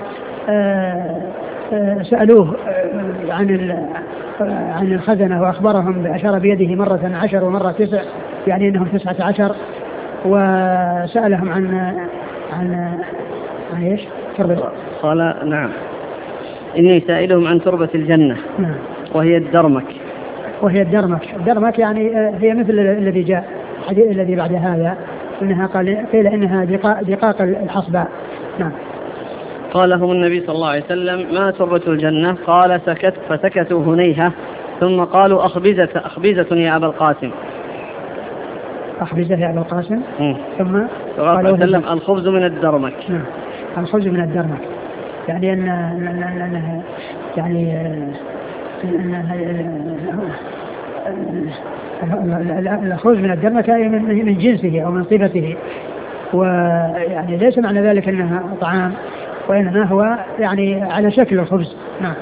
سألوه عن عن الخزنة وأخبرهم بأشار بيده مرة عشر ومرة تسع، يعني أنهم تسعة عشر. وسألهم عن عن عن إيش؟ تربة. قال: نعم إني سائلهم عن تربة الجنة. نعم. وهي الدرمك. وهي الدرمك. الدرمك يعني هي مثل الذي جاء الحديث الذي بعد هذا إنها قال قيل إنها دقاق, دقاق الحصباء. نعم. قال لهم النبي صلى الله عليه وسلم: ما تربة الجنة؟ قال: سكت فسكتوا هنيهة ثم قالوا: أخبزة أخبزة يا أبا القاسم. أخبزة يا أبا القاسم. م. ثم قال وسلم: الخبز من الدرمك. نعم. الخبز من الدرمك يعني أن أن يعني الخبز من الدرمك من جنسه أو من صفته، ويعني ليس معنى ذلك أنها طعام، وإنما هو يعني على شكل الخبز. نعم.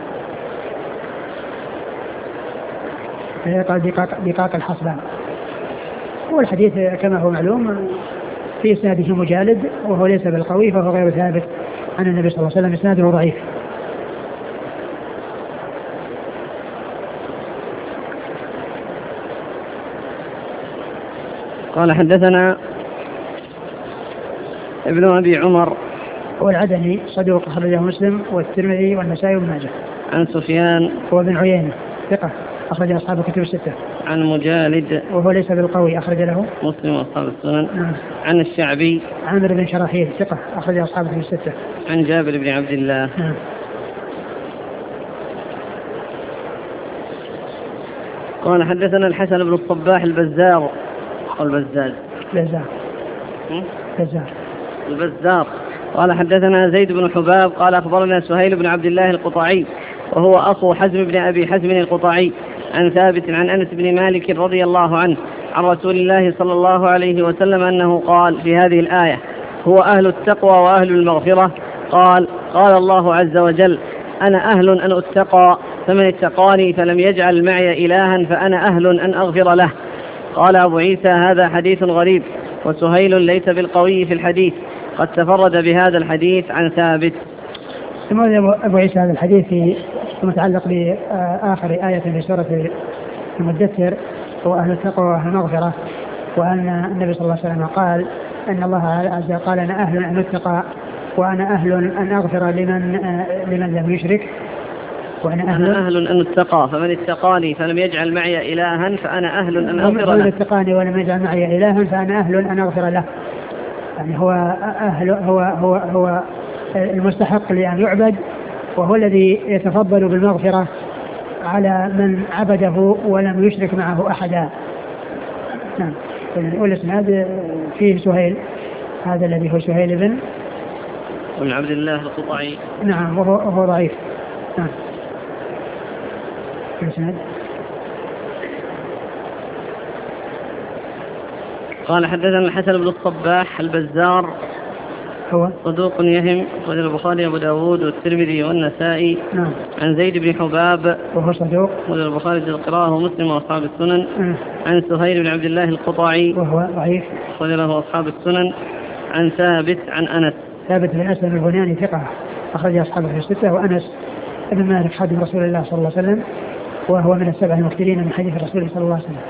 قال دقاق, دقاق الحصباء. والحديث كما هو معلوم في إسناده مجالد وهو ليس بالقوي فهو غير ثابت عن النبي صلى الله عليه وسلم، إسناده ضعيف. قال: حدثنا ابن أبي عمر والعدني صدوق أخرجه مسلم والترمذي والنسائي وابن ماجه. عن سفيان هو بن عيينة ثقة أخرج أصحاب الكتب الستة. عن مجالد وهو ليس بالقوي أخرج له مسلم وأصحاب السنن. نعم. عن الشعبي عامر بن شراحيل ثقة أخرج أصحاب الكتب الستة. عن جابر بن عبد الله. نعم. قال: حدثنا الحسن بن الصباح البزار أو البزاز بزار بزار البزار قال: حدثنا زيد بن حباب قال: أخبرنا سهيل بن عبد الله القطعي وهو أخو حزم بن أبي حزم القطعي عن ثابت عن أنس بن مالك رضي الله عنه عن رسول الله صلى الله عليه وسلم أنه قال في هذه الآية: هو أهل التقوى وأهل المغفرة. قال: قال الله عز وجل: أنا أهل أن أتقى، فمن اتقاني فلم يجعل معي إلها فأنا أهل أن أغفر له. قال أبو عيسى: هذا حديث غريب، وسهيل ليس بالقوي في الحديث، قد تفرد بهذا الحديث عن ثابت. ثم أبو عيسى هذا الحديث متعلق بآخر آية في سورة المدثر: هو أهل التقوى وأهل المغفرة، وأن النبي صلى الله عليه وسلم قال أن الله عز وجل قال: أنا أهل أن أتقى وأنا أهل أن أغفر لمن لمن لم يشرك، وأنا أهل, أنا أهل أن أتقى، فمن اتقاني فلم يجعل معي إلها فأنا أهل أن أغفر له. فمن اتقاني ولم يجعل معي إلها فأنا أهل أن أغفر له. يعني هو أهل هو هو هو المستحق لأن يعبد، وهو الذي يتفضل بالمغفرة على من عبده ولم يشرك معه أحدا. نعم. والإسناد فيه سهيل، هذا الذي هو سهيل بن بن عبد الله القطعي. نعم. وهو, وهو ضعيف. نعم. الإسناد. قال: حدثنا الحسن بن الصباح البزار هو صدوق يهم، أخرج البخاري وأبو داود والترمذي والنسائي. نعم. عن زيد بن حباب وهو صدوق، أخرج البخاري القراءة ومسلم وأصحاب السنن. نعم. عن سهيل بن عبد الله القطعي وهو ضعيف، أخرج له أصحاب السنن. عن ثابت عن أنس ثابت بن أسلم البناني ثقة أخرج أصحابه الستة. وأنس ابن مالك خادم رسول الله صلى الله عليه وسلم، وهو من السبع المكثرين من حديث الرسول صلى الله عليه وسلم.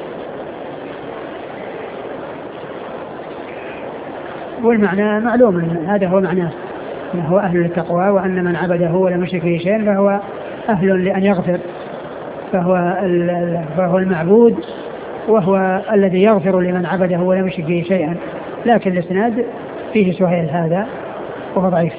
والمعنى معلوم، هذا هو معناه أنه أهل للتقوى، وأن من عبده ولم يشرك به شيئا فهو أهل لأن يغفر، فهو, فهو المعبود وهو الذي يغفر لمن عبده ولم يشرك به شيئا. لكن الإسناد فيه سهيل هذا وهو ضعيف.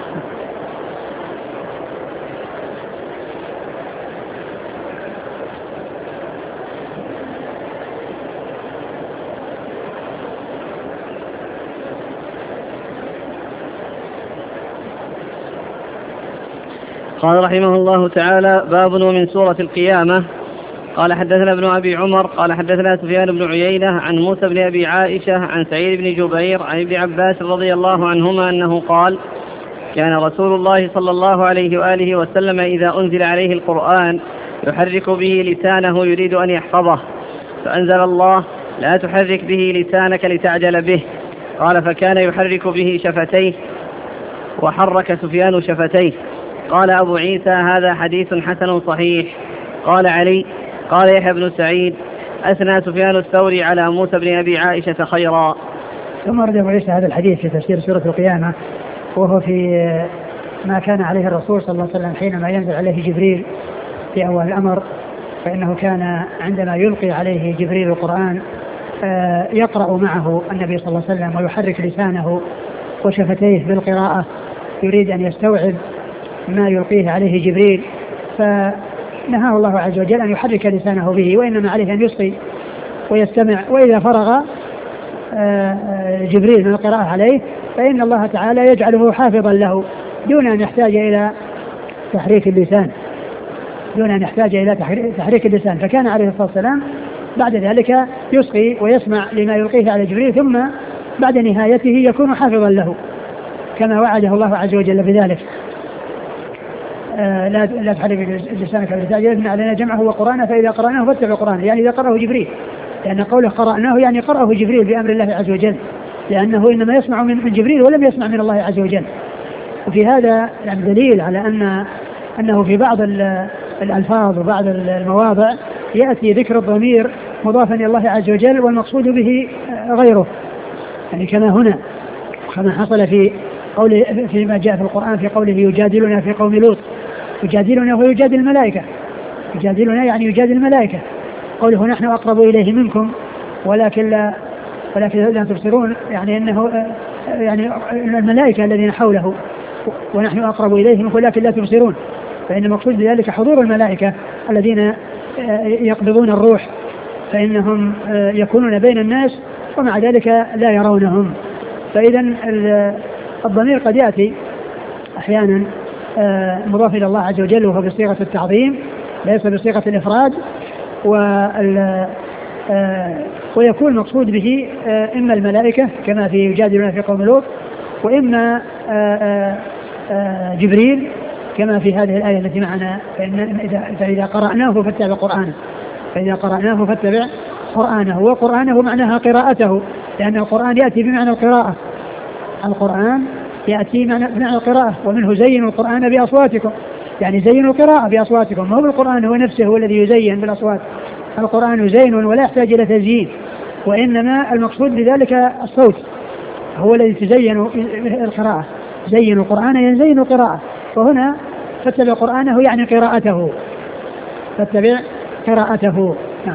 قال رحمه الله تعالى: باب ومن سورة القيامة. قال حدثنا ابن أبي عمر قال حدثنا سفيان بن عيينة عن موسى بن أبي عائشة عن سعيد بن جبير عن ابن عباس رضي الله عنهما أنه قال: كان رسول الله صلى الله عليه وآله وسلم إذا أنزل عليه القرآن يحرك به لسانه يريد أن يحفظه، فأنزل الله: لا تحرك به لسانك لتعجل به. قال: فكان يحرك به شفتيه، وحرك سفيان شفتيه. قال أبو عيسى: هذا حديث حسن صحيح. قال علي: قال يحيى بن سعيد: أثنى سفيان الثوري على موسى بن أبي عائشة خيرا. ثم ورد أبو عيسى هذا الحديث في تفسير سورة القيامة، وهو في ما كان عليه الرسول صلى الله عليه وسلم حينما ينزل عليه جبريل في أول الأمر، فإنه كان عندما يلقي عليه جبريل القرآن يقرأ معه النبي صلى الله عليه وسلم ويحرك لسانه وشفتيه بالقراءة، يريد أن يستوعب ما يلقيه عليه جبريل، فنهاه الله عز وجل أن يحرك لسانه به، وإنما عليه أن يصغي ويستمع، وإذا فرغ جبريل من القراءة عليه فإن الله تعالى يجعله حافظا له دون أن يحتاج إلى تحريك اللسان دون أن يحتاج إلى تحريك اللسان فكان عليه الصلاة والسلام بعد ذلك يصغي ويسمع لما يلقيه على جبريل، ثم بعد نهايته يكون حافظا له كما وعده الله عز وجل بذلك. آه لا لا تحرك لسانك بالتعجيل إن علينا جمعه وقرآنه فإذا قرأناه فاتبع قرآنه، يعني إذا قرأه جبريل، لأن قوله قرأناه يعني قرأه جبريل بأمر الله عز وجل، لأنه إنما يسمع من جبريل ولم يسمع من الله عز وجل. وفي هذا يعني دليل على أن أنه في بعض الألفاظ وبعض المواضع يأتي ذكر الضمير مضافا إلى الله عز وجل والمقصود به غيره، يعني كما هنا كما حصل في قوله فيما جاء في القرآن في قوله يجادلنا في قوم لوط، يجادلنا ويجادل الملائكة، يجادلنا يعني يجادل الملائكة، قوله نحن أقرب إليه منكم ولكن لا ولكن لا تبصرون، يعني أنه يعني الملائكة الذين حوله ونحن أقرب إليه منكم ولكن لا تبصرون، فإن المقصود بذلك حضور الملائكة الذين يقبضون الروح، فإنهم يكونون بين الناس ومع ذلك لا يرونهم. فإذا الضمير قد يأتي أحيانا مضاف إلى الله عز وجل وهو بصيغة التعظيم ليس بصيغة الإفراد، ويكون مقصود به إما الملائكة كما في يجادلنا في قوم لوط، وإما جبريل كما في هذه الآية التي معنا فإن فإذا قرأناه فاتبع قرآنه فإذا قرأناه فاتبع قرآنه وقرآنه معناها قراءته، لأن القرآن يأتي بمعنى القراءة، القرآن يأتي بمعنى القراءة، ومنه زينوا القرآن بأصواتكم، يعني زينوا القراءة بأصواتكم، ما هو القرآن هو نفسه هو الذي يزين بالأصوات، القرآن زين ولا يحتاج إلى تزيين، وإنما المقصود بذلك الصوت هو الذي تزين القراءة، زين القرآن يزين القراءة، وهنا فاتبع قرآنه يعني قراءته فاتبع قراءته. نعم.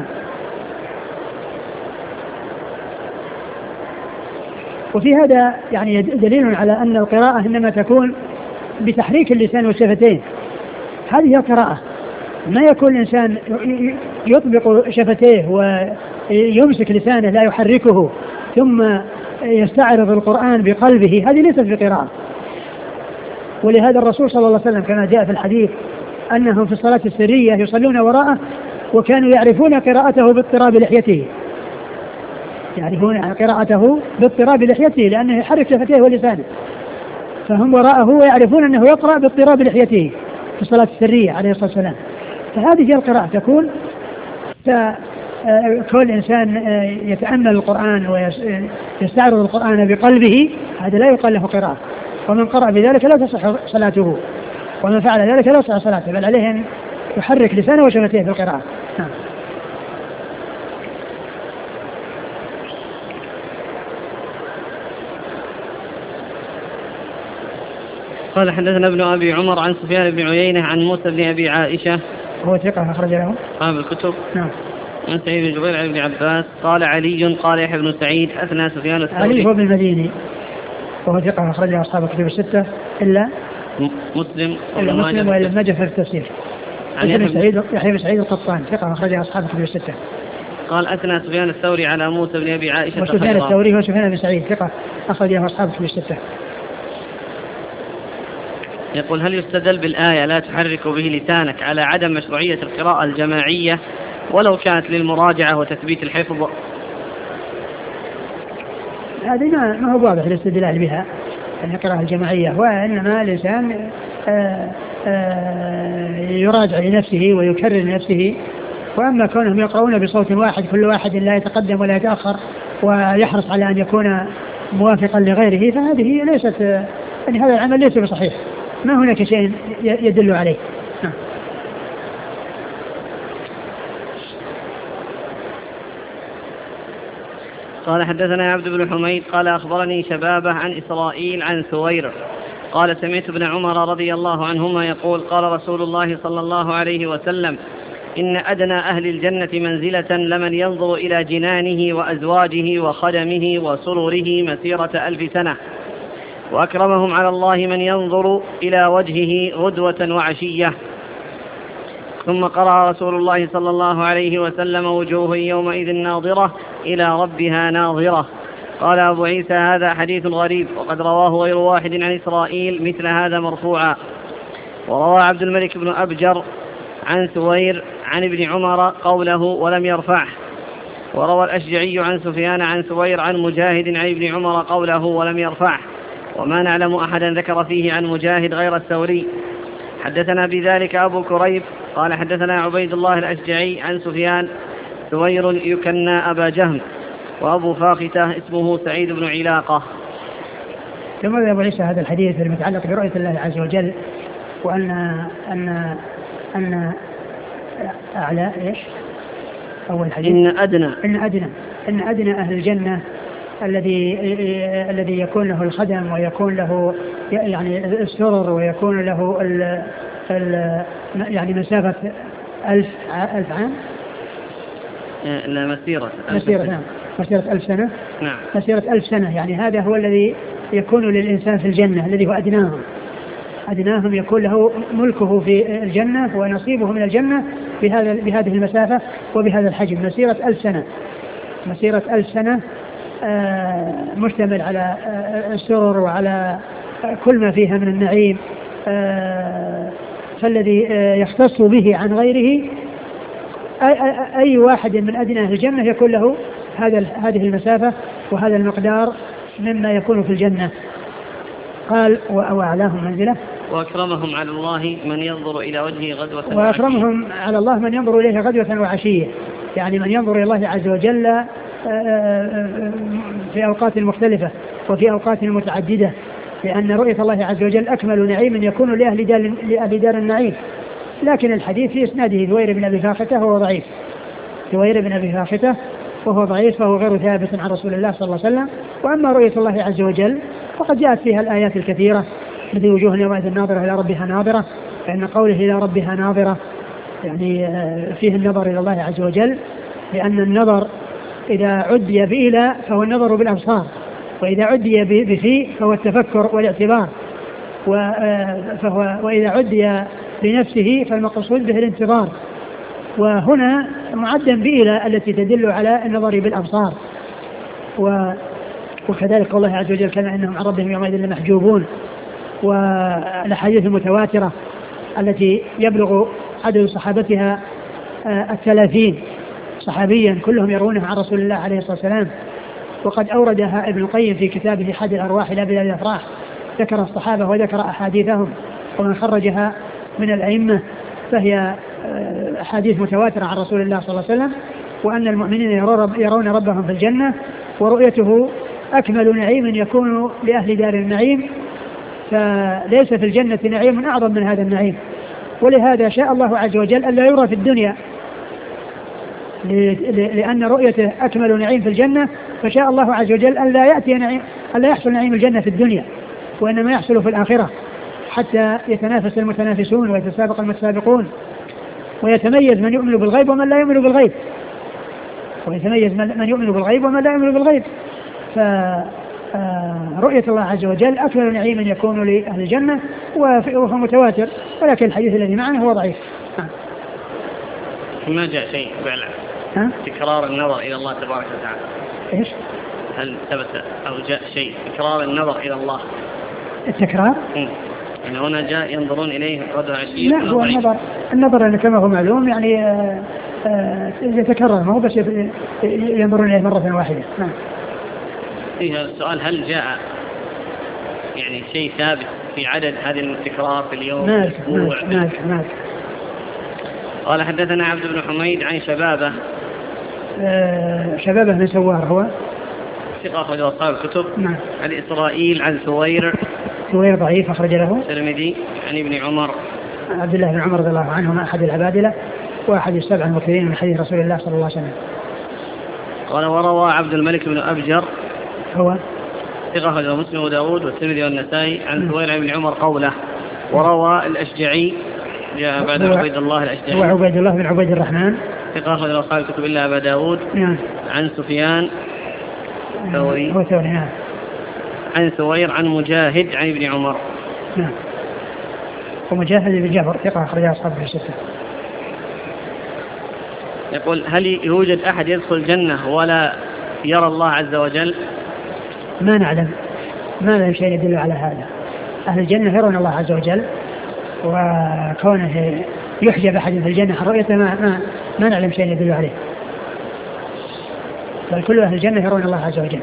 وفي هذا يعني دليل على أن القراءة إنما تكون بتحريك اللسان والشفتين، هذه القراءة، ما يكون الإنسان يطبق شفتيه ويمسك لسانه لا يحركه ثم يستعرض القرآن بقلبه، هذه ليست بقراءة. ولهذا الرسول صلى الله عليه وسلم كما جاء في الحديث أنهم في الصلاة السرية يصلون وراءه وكانوا يعرفون قراءته باضطراب لحيته، يعرفون قراءته باضطراب لحيته لأنه يحرك شفتيه ولسانه، فهم وراءه ويعرفون أنه يقرأ باضطراب لحيته في الصلاة السرية عليه الصلاة والسلام. فهذه القراءة تكون كل إنسان يتأمل القرآن ويستعرض القرآن بقلبه، هذا لا يقال له قراءة، ومن قرأ بذلك لا تصح صلاته، ومن فعل ذلك لا تصح صلاته، بل عليه أن يحرك لسانه وشفتيه في القراءة. نعم. قال حدثنا ابن أبي عمر عن سفيان بن عيينة عن موسى بن أبي عائشة هو ثقة أخرج له أصحاب الكتب. نعم. عن سعيد بن جبير عن ابن عباس قال علي قال يحيى بن سعيد أثنى سفيان الثوري. علي هو بالمديني وهو ثقة أخرج له أصحاب الكتب الستة إلا مسلم إلا مسلم وإلا ماجه في التفسير. عن يحيى بن سعيد يحيى بن سعيد القطان ثقة أخرج له أصحاب الكتب الستة. قال أثنى سفيان الثوري على موسى بن أبي عائشة. وسفيان الثوري هو سفيان بن سعيد ثقة أخرج له أصحاب الكتب الستة. يقول هل يستدل بالآية لا تحرك به لسانك على عدم مشروعية القراءة الجماعية ولو كانت للمراجعة وتثبيت الحفظ؟ هذه ما هو واضح الاستدلال بها أن القراءة الجماعية، وإنما الإنسان آآ آآ يراجع لنفسه ويكرر لنفسه. وأما كونهم يقرؤون بصوت واحد كل واحد لا يتقدم ولا يتأخر ويحرص على أن يكون موافقا لغيره فهذه ليست يعني هذا العمل ليس بصحيح، ما هناك شيء يدل عليه. قال حدثنا عبد بن حميد قال أخبرني شبابه عن إسرائيل عن ثوير قال سمعت ابن عمر رضي الله عنهما يقول قال رسول الله صلى الله عليه وسلم إن أدنى أهل الجنة منزلة لمن ينظر إلى جنانه وأزواجه وخدمه وسرره مسيرة ألف سنة، وأكرمهم على الله من ينظر إلى وجهه غدوة وعشية. ثم قرأ رسول الله صلى الله عليه وسلم وجوه يومئذ ناظرة إلى ربها ناظرة. قال أبو عيسى هذا حديث غريب وقد رواه غير واحد عن إسرائيل مثل هذا مرفوعا. وروى عبد الملك بن أبجر عن ثوير عن ابن عمر قوله ولم يرفعه. وروى الأشجعي عن سفيان عن ثوير عن مجاهد عن ابن عمر قوله ولم يرفعه، وما نعلم أحدا ذكر فيه عن مجاهد غير الثوري. حدثنا بذلك أبو كريب قال حدثنا عبيد الله الأشجعي عن سفيان ثوير يكنى أبا جهم، وأبو فاختة اسمه سعيد بن علاقة. ثم ذا أبو عيسى هذا الحديث المتعلق برؤية الله عز وجل، وأن أن أن أعلى إيش أول حديث إن أدنى إن أدنى إن أدنى أهل الجنة الذي الذي يكون له الخدم ويكون له يعني السرر ويكون له ال ال يعني مسافة ألف ألف عام لا مسيرة مسيرة نعم مسيرة ألف سنة نعم مسيرة ألف سنة، يعني هذا هو الذي يكون للإنسان في الجنة الذي هو أدناهم أدناهم يكون له ملكه في الجنة ونصيبه من الجنة بهذا بهذه المسافة وبهذا الحجم مسيرة ألف سنة مسيرة ألف سنة آه مشتمل على آه السرر وعلى آه كل ما فيها من النعيم. آه فالذي آه يختص به عن غيره أي, أي واحد من أدنى أهل الجنة يكون له هذا هذه المسافة وهذا المقدار مما يكون في الجنة. قال وأعلاهم منزلة وأكرمهم على الله من ينظر إلى وجهه غدوة وأكرمهم وعشية. على الله من ينظر إليه غدوة وعشية، يعني من ينظر إلى الله عز وجل في أوقات مختلفة وفي أوقات متعددة، لأن رؤية الله عز وجل أكمل نعيم يكون لأهل دار, لأهل دار النعيم. لكن الحديث في إسناده ثوير بن أبي فاختة وهو ضعيف ثوير بن أبي فاختة وهو ضعيف فهو غير ثابت عن رسول الله صلى الله عليه وسلم. وأما رؤية الله عز وجل وقد جاءت فيها الآيات الكثيرة مثل وجوه يومئذ ناظرة إلى ربها ناظرة، فإن قوله إلى ربها ناظرة يعني فيه النظر إلى الله عز وجل، لأن النظر إذا عدي بإلى فهو النظر بالأبصار، وإذا عدي بفي فهو التفكر والاعتبار، فهو وإذا عدي بنفسه فالمقصود به الانتظار. وهنا معدا بإلى التي تدل على النظر بالأبصار. وكذلك الله عز وجل كما أنهم عن ربهم يومئذ لمحجوبون، والأحاديث المتواترة التي يبلغ عدد صحابتها الثلاثين صحابيا كلهم يرونه عن رسول الله عليه الصلاة والسلام. وقد أوردها ابن القيم في كتابه حد الأرواح إلى بلاد الأفراح، ذكر الصحابة وذكر أحاديثهم ومن خرجها من الأئمة، فهي أحاديث متواترة عن رسول الله صلى الله عليه وسلم، وأن المؤمنين يرون ربهم في الجنة ورؤيته أكمل نعيم يكون لأهل دار النعيم، فليس في الجنة نعيم أعظم من هذا النعيم. ولهذا شاء الله عز وجل ألا يرى في الدنيا، لأن رؤيته أكمل نعيم في الجنة، فشاء الله عز وجل ألا يأتي نعيم ألا يحصل نعيم الجنة في الدنيا، وإنما يحصل في الآخرة. حتى يتنافس المتنافسون ويتسابق المتسابقون، ويتميز من يؤمن بالغيب ومن لا يؤمن بالغيب، ويتميز من يؤمن بالغيب ومن لا يؤمن بالغيب. فرؤية الله عز وجل أكثر نعيما يكون لأهل الجنة وهو متواتر، ولكن الحديث الذي معنا هو ضعيف. ما جاء شيء فعلا تكرار النظر إلى الله تبارك وتعالى؟ إيش؟ هل ثبت أو جاء شيء تكرار النظر إلى الله؟ التكرار؟ يعني هنا جاء ينظرون إليه غدوة عشية. لا، هو النظر النظر كما هو معلوم يعني آآ آآ يتكرر، ما هو بس ينظرون إليه مرة واحدة. نعم. فيها السؤال، هل جاء يعني شيء ثابت في عدد هذه التكرار في اليوم؟ مالك مالك مالك. قال حدثنا عبد بن حميد عن شبابه. شبابه من سوار هو ثقة أخرج أصحاب الكتب. نعم. عن إسرائيل عن ثوير. ثوير ضعيف أخرج له الترمذي. عن ابن عمر عبد الله بن عمر رضي الله عنهما أحد العبادلة وأحد السبع المكثرين من حديث رسول الله صلى الله عليه وسلم. قال وروى عبد الملك بن أبجر هو ثقة أخرجه مسلم وداود والترمذي والنسائي. عن ثوير عن ابن عمر قوله. وروى الأشجعي جاء بعد عبيد الله الأشجعي. هو عبيد الله بن عبيد الرحمن ثقة أخرجه أصحاب الكتب إلا أبا داود. نعم. عن سفيان ثوري. هو ثوري. نعم. عن ثوير عن مجاهد عن ابن عمر. نعم. ومجاهد بن جابر ثقة أخرجه أصحاب الستة. يقول هل يوجد أحد يدخل الجنة ولا يرى الله عز وجل؟ ما نعلم، ما نعلم شيء يدل على هذا. أهل الجنة يرون الله عز وجل، وكونه يحجب أحد في الجنة عن رؤيته ما, ما, ما نعلم شيء يدل عليه، بل كل أهل الجنة يرون الله عز وجل.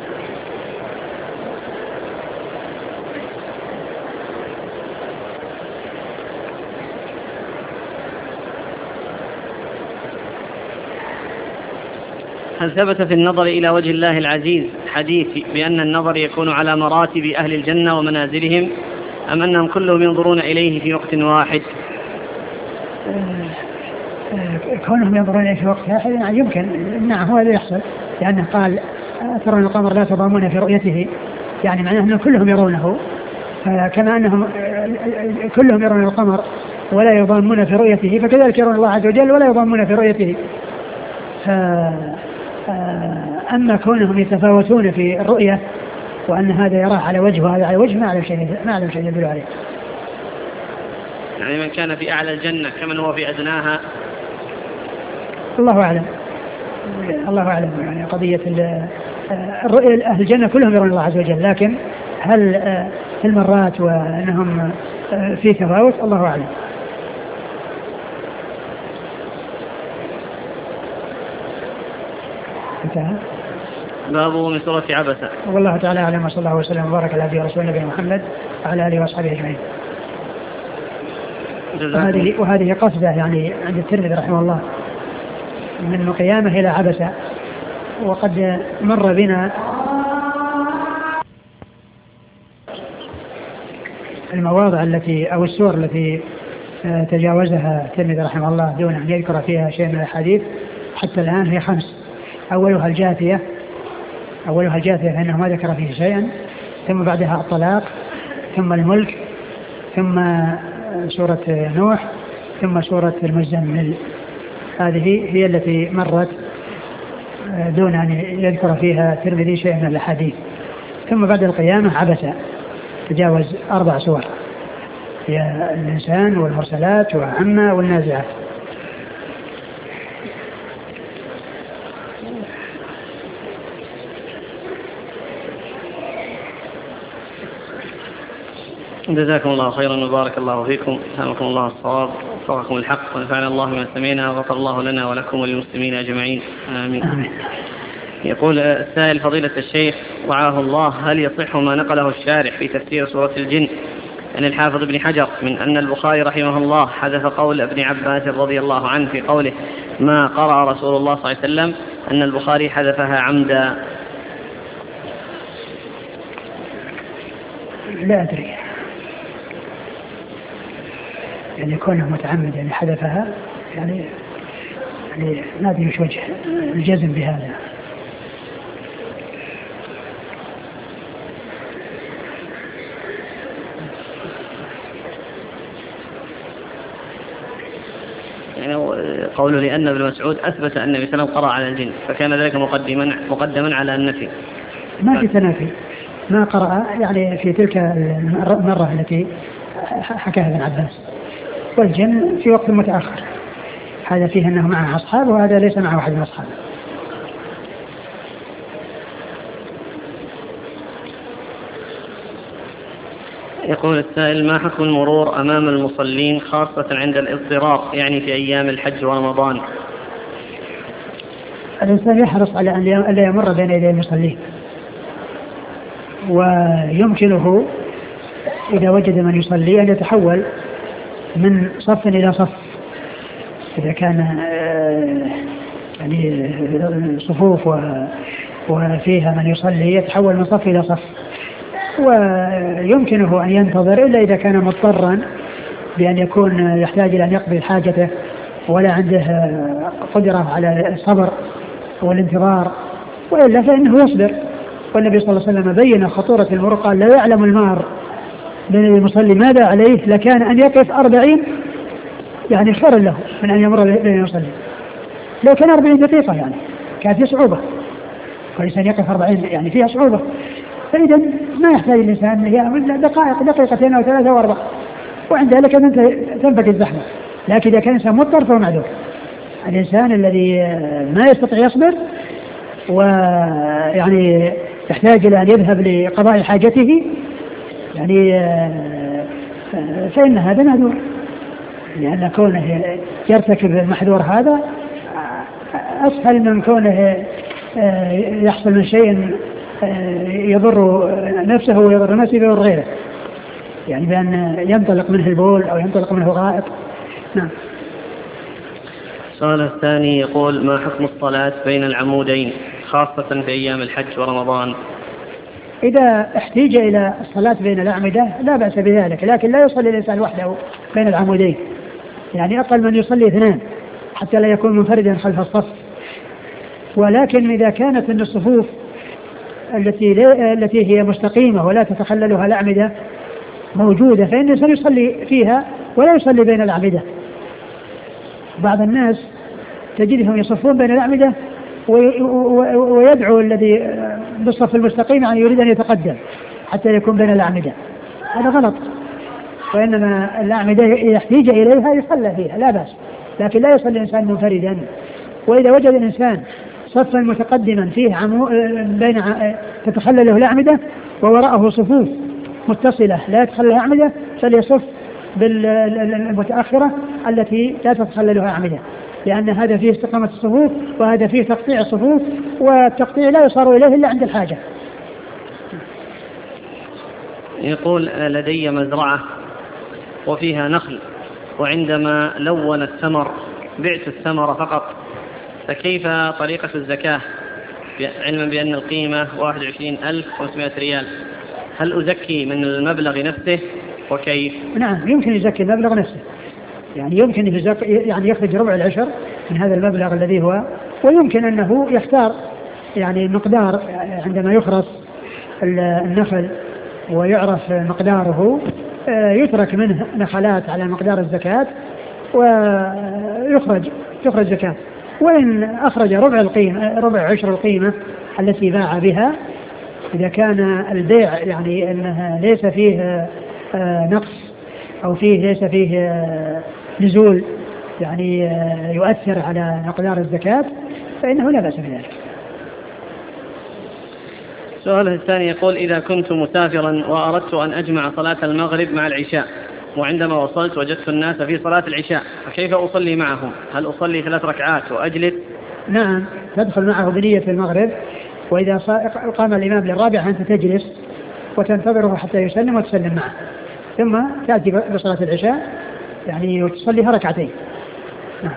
هل ثبت في النظر إلى وجه الله العزيز حديث بأن النظر يكون على مراتب أهل الجنة ومنازلهم، أم أنهم كلهم ينظرون إليه في وقت واحد؟ كونهم ينظرون إليه في وقت واحد يعني يمكن، نعم هو اللي يحصل، لأنه قال ترون القمر لا تضامون في رؤيته، يعني معناه أنهم كلهم يرونه، كما أنهم كلهم يرون القمر ولا يضامون في رؤيته، فكذلك يرون الله عز وجل ولا يضامون في رؤيته. أما كونهم يتفاوتون في الرؤية وأن هذا يراه على وجه وهذا على وجه ما أعلم شيء ما أعلم شيء يدل عليه. يعني من كان في أعلى الجنة كمن هو في أدناها؟ الله أعلم، الله أعلم. يعني قضية الرؤية أهل الجنة كلهم يرون الله عز وجل، لكن هل في المرات وأنهم في تفاوت الله أعلم. انتهى باب من سورة عبسة. والله تعالى أعلم، وصلى الله وسلم وبارك على رسول النبي محمد وعلى آله وأصحابه أجمعين. وهذه وهذه قصده يعني عند الترمذي رحمه الله من قيامه إلى عبسة، وقد مر بنا المواضع التي أو السور التي تجاوزها الترمذي رحمه الله دون أن يذكر فيها شيء من الحديث حتى الآن هي خمس. أولها الجاثية أولها الجاثية فإنه ما ذكر فيه شيئا، ثم بعدها الطلاق، ثم الملك، ثم سورة نوح، ثم سورة المزمل. هذه هي التي مرت دون أن يذكر فيها الترمذي شيئا من الحديث. ثم بعد القيامة عبسة تجاوز أربع سور، هي الإنسان والمرسلات وعما والنازعات. جزاكم الله خيرا وبارك الله فيكم، سلمكم الله الصواب ووفقكم الحق، ونفعنا الله بما سمعنا، وغفر الله لنا ولكم وللمسلمين أجمعين آمين. آمين. يقول السائل فضيلة الشيخ رعاه الله، هل يصح ما نقله الشارح في تفسير سورة الجن عن الحافظ ابن حجر من أن البخاري رحمه الله حذف قول ابن عباس رضي الله عنه في قوله ما قرأ رسول الله صلى الله عليه وسلم، أن البخاري حذفها عمدا؟ لا أدري، يعني كونه متعمد يعني حذفها، يعني يعني ما أدري وش وجه الجزم بهذا. قوله لأن ابن مسعود أثبت أن النبي صلى الله عليه وسلم قرأ على الجن فكان ذلك مقدما مقدما على النفي. ما في تنافي، ما قرأ يعني في تلك المرة التي حكاها ابن عباس، والجن في وقت متأخر، هذا فيه أنه معه أصحاب وهذا ليس معه أحد من أصحابه. يقول السائل: ما حكم المرور أمام المصلين خاصة عند الاضطرار، يعني في أيام الحج ورمضان؟ الإنسان يحرص على أن لا يمر بين يدي المصلين، ويمكنه إذا وجد من يصلي أن يتحول من صف إلى صف، إذا كان يعني صفوف وفيها من يصلي يتحول من صف إلى صف، ويمكنه أن ينتظر إلا إذا كان مضطرا بأن يكون يحتاج إلى أن يقضي حاجته ولا عنده قدرة على الصبر والانتظار، وإلا فإنه يصبر. والنبي صلى الله عليه وسلم بين خطورة المرور، قال: لا يعلم المار بين المصلي ماذا عليه لكان أن يقف أربعين يعني خير له من أن يمر بين المصلي. لو كان أربعين دقيقة يعني كانت في صعوبة، والإنسان يقف أربعين يعني فيها صعوبة، فإذا ما يحتاج الإنسان هي دقائق دقيقتين أو ثلاثة أو أربعة، وعند ذلك تنفك الزحمة. لكن إذا كان الإنسان مضطر فهو معذور. الإنسان الذي ما يستطيع يصبر ويعني يحتاج إلى أن يذهب لقضاء حاجته يعني فإن هذا معذور، لأن كونه يرتكب المحذور هذا أسهل من كونه يحصل من شيء يضر نفسه ويضر نفسه ويضر غيره، يعني بأن ينطلق منه البول أو ينطلق منه غائط. نعم. السؤال الثاني يقول: ما حكم الصلاة بين العمودين خاصة في أيام الحج ورمضان؟ إذا احتيج إلى الصلاة بين الأعمدة لا بأس بذلك، لكن لا يصلي الإنسان وحده بين العمودين، يعني أقل من يصلي اثنان حتى لا يكون منفردا خلف الصف. ولكن إذا كانت من الصفوف التي التي هي مستقيمة ولا تتخللها الأعمدة موجودة فإن الإنسان يصلي فيها ولا يصلي بين الأعمدة. بعض الناس تجدهم يصفون بين الأعمدة ويدعو الذي بالصف المستقيم أن يريد أن يتقدم حتى يكون بين الأعمدة، هذا غلط. وإنما الأعمدة يحتاج إليها يصلى فيها لا بأس، لكن لا يصلي الإنسان منفردا. وإذا وجد الإنسان صفا متقدما فيه عمو بين تتخلله الأعمدة ووراءه صفوف متصلة لا يتخللها أعمدة فليصف بالمتأخرة التي لا تتخللها أعمدة، لأن هذا فيه استقامة الصفوف وهذا فيه تقطيع الصفوف، والتقطيع لا يصار إليه إلا عند الحاجة. يقول: لدي مزرعة وفيها نخل، وعندما لون الثمر بعت الثمر فقط، فكيف طريقة الزكاة علما بأن القيمة واحد وعشرين ألف وخمسمائة ريال؟ هل أزكي من المبلغ نفسه وكيف؟ نعم، يمكن يزكي المبلغ نفسه، يعني يمكن يعني يخرج ربع العشر من هذا المبلغ الذي هو، ويمكن أنه يختار يعني مقدار عندما يخرص النخل ويعرف مقداره يترك منه نخلات على مقدار الزكاة ويخرج تخرج زكاة. وإن أخرج ربع القيمة ربع عشر القيمة التي باع بها، إذا كان البيع يعني أنها ليس فيه نقص أو فيه ليس فيه نزول يعني يؤثر على مقدار الزكاة فإنه لا بأس بذلك. السؤال الثاني يقول: إذا كنت مسافرا وأردت أن أجمع صلاة المغرب مع العشاء، وعندما وصلت وجدت الناس في صلاة العشاء، فكيف أصلي معهم؟ هل أصلي ثلاث ركعات وأجلس؟ نعم، تدخل معه بنية المغرب، وإذا قام الإمام للرابع أنت تجلس وتنتظره حتى يسلم وتسلم معه، ثم تأتي بصلاة العشاء يعني وتصليها ركعتين. نعم.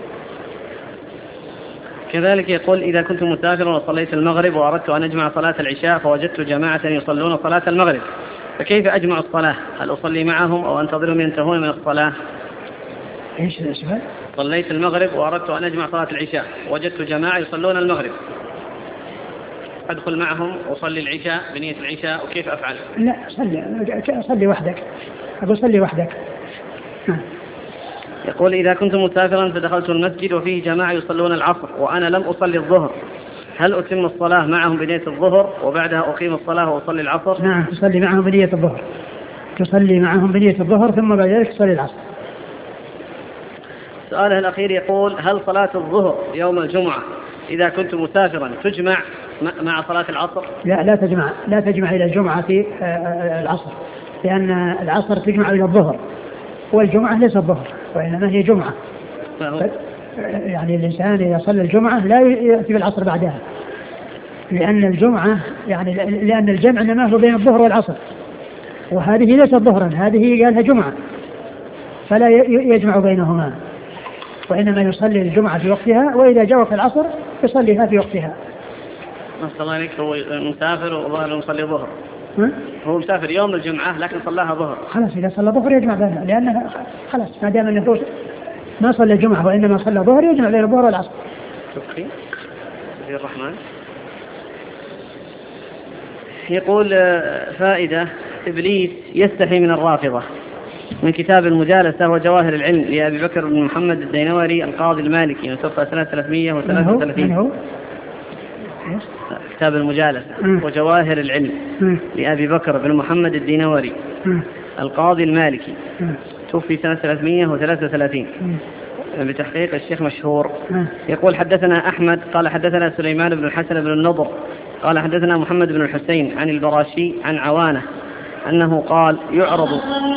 كذلك يقول: إذا كنت مسافرا وصليت المغرب وأردت أن أجمع صلاة العشاء فوجدت جماعة يصلون صلاة المغرب، فكيف أجمع الصلاة؟ هل أصلي معهم أو أنتظرهم ينتهون من الصلاة؟ إيش السؤال؟ صليت المغرب وأردت أن أجمع صلاة العشاء وجدت جماعة يصلون المغرب، أدخل معهم وصلي العشاء بنية العشاء وكيف أفعل؟ لا، صلي صلي وحدك، أقول صلي وحدك. يقول إذا كنت مسافرا فدخلت المسجد وفيه جماعة يصلون العصر وأنا لم أصلي الظهر، هل أتم الصلاة معهم بنية الظهر وبعدها أقيم الصلاة وأصلي العصر؟ نعم، تصلي معهم بنية الظهر، تصلي معهم بنية الظهر ثم بعد ذلك تصلي العصر. سؤاله الأخير يقول هل صلاة الظهر يوم الجمعة إذا كنت مسافرا تجمع مع صلاة العصر؟ لا لا تجمع، لا تجمع إلى الجمعة في العصر، لأن العصر تجمع إلى الظهر والجمعة ليس الظهر وإنما هي جمعة. يعني الإنسان إذا صلى الجمعة لا يأتي بالعصر بعدها، لأن الجمعة يعني لأن الجمع إنما هو بين الظهر والعصر، وهذه ليست ظهرا، هذه قالها جمعة، فلا يجمع بينهما، وإنما يصلي الجمعة في وقتها، وإذا جاء وقت العصر يصليها في وقتها. ما صلى عليك هو مسافر وظهر يصلي ظهر، هو مسافر يوم الجمعة لكن صلاها ظهر، خلاص إذا صلى ظهر يجمع بينها، لأنها خلاص ما دام أنه ما صلى الجمعة وإنما صلى ظهر يجمع بين الظهر والعصر. شكرا. الرحمن يقول فائدة: إبليس يستحي من الرافضة، من كتاب المجالسة وجواهر العلم لأبي بكر بن محمد الدينوري القاضي المالكي متوفى سنة ثلاثمائة وثلاثة وثلاثين. كتاب المجالسة وجواهر العلم لأبي بكر بن محمد الدينوري القاضي المالكي توفي سنة ثلاثمائة وثلاثة وثلاثين بتحقيق الشيخ مشهور. يقول حدثنا أحمد قال حدثنا سليمان بن الحسن بن النضر قال حدثنا محمد بن الحسين عن البراشي عن عوانة أنه قال يعرض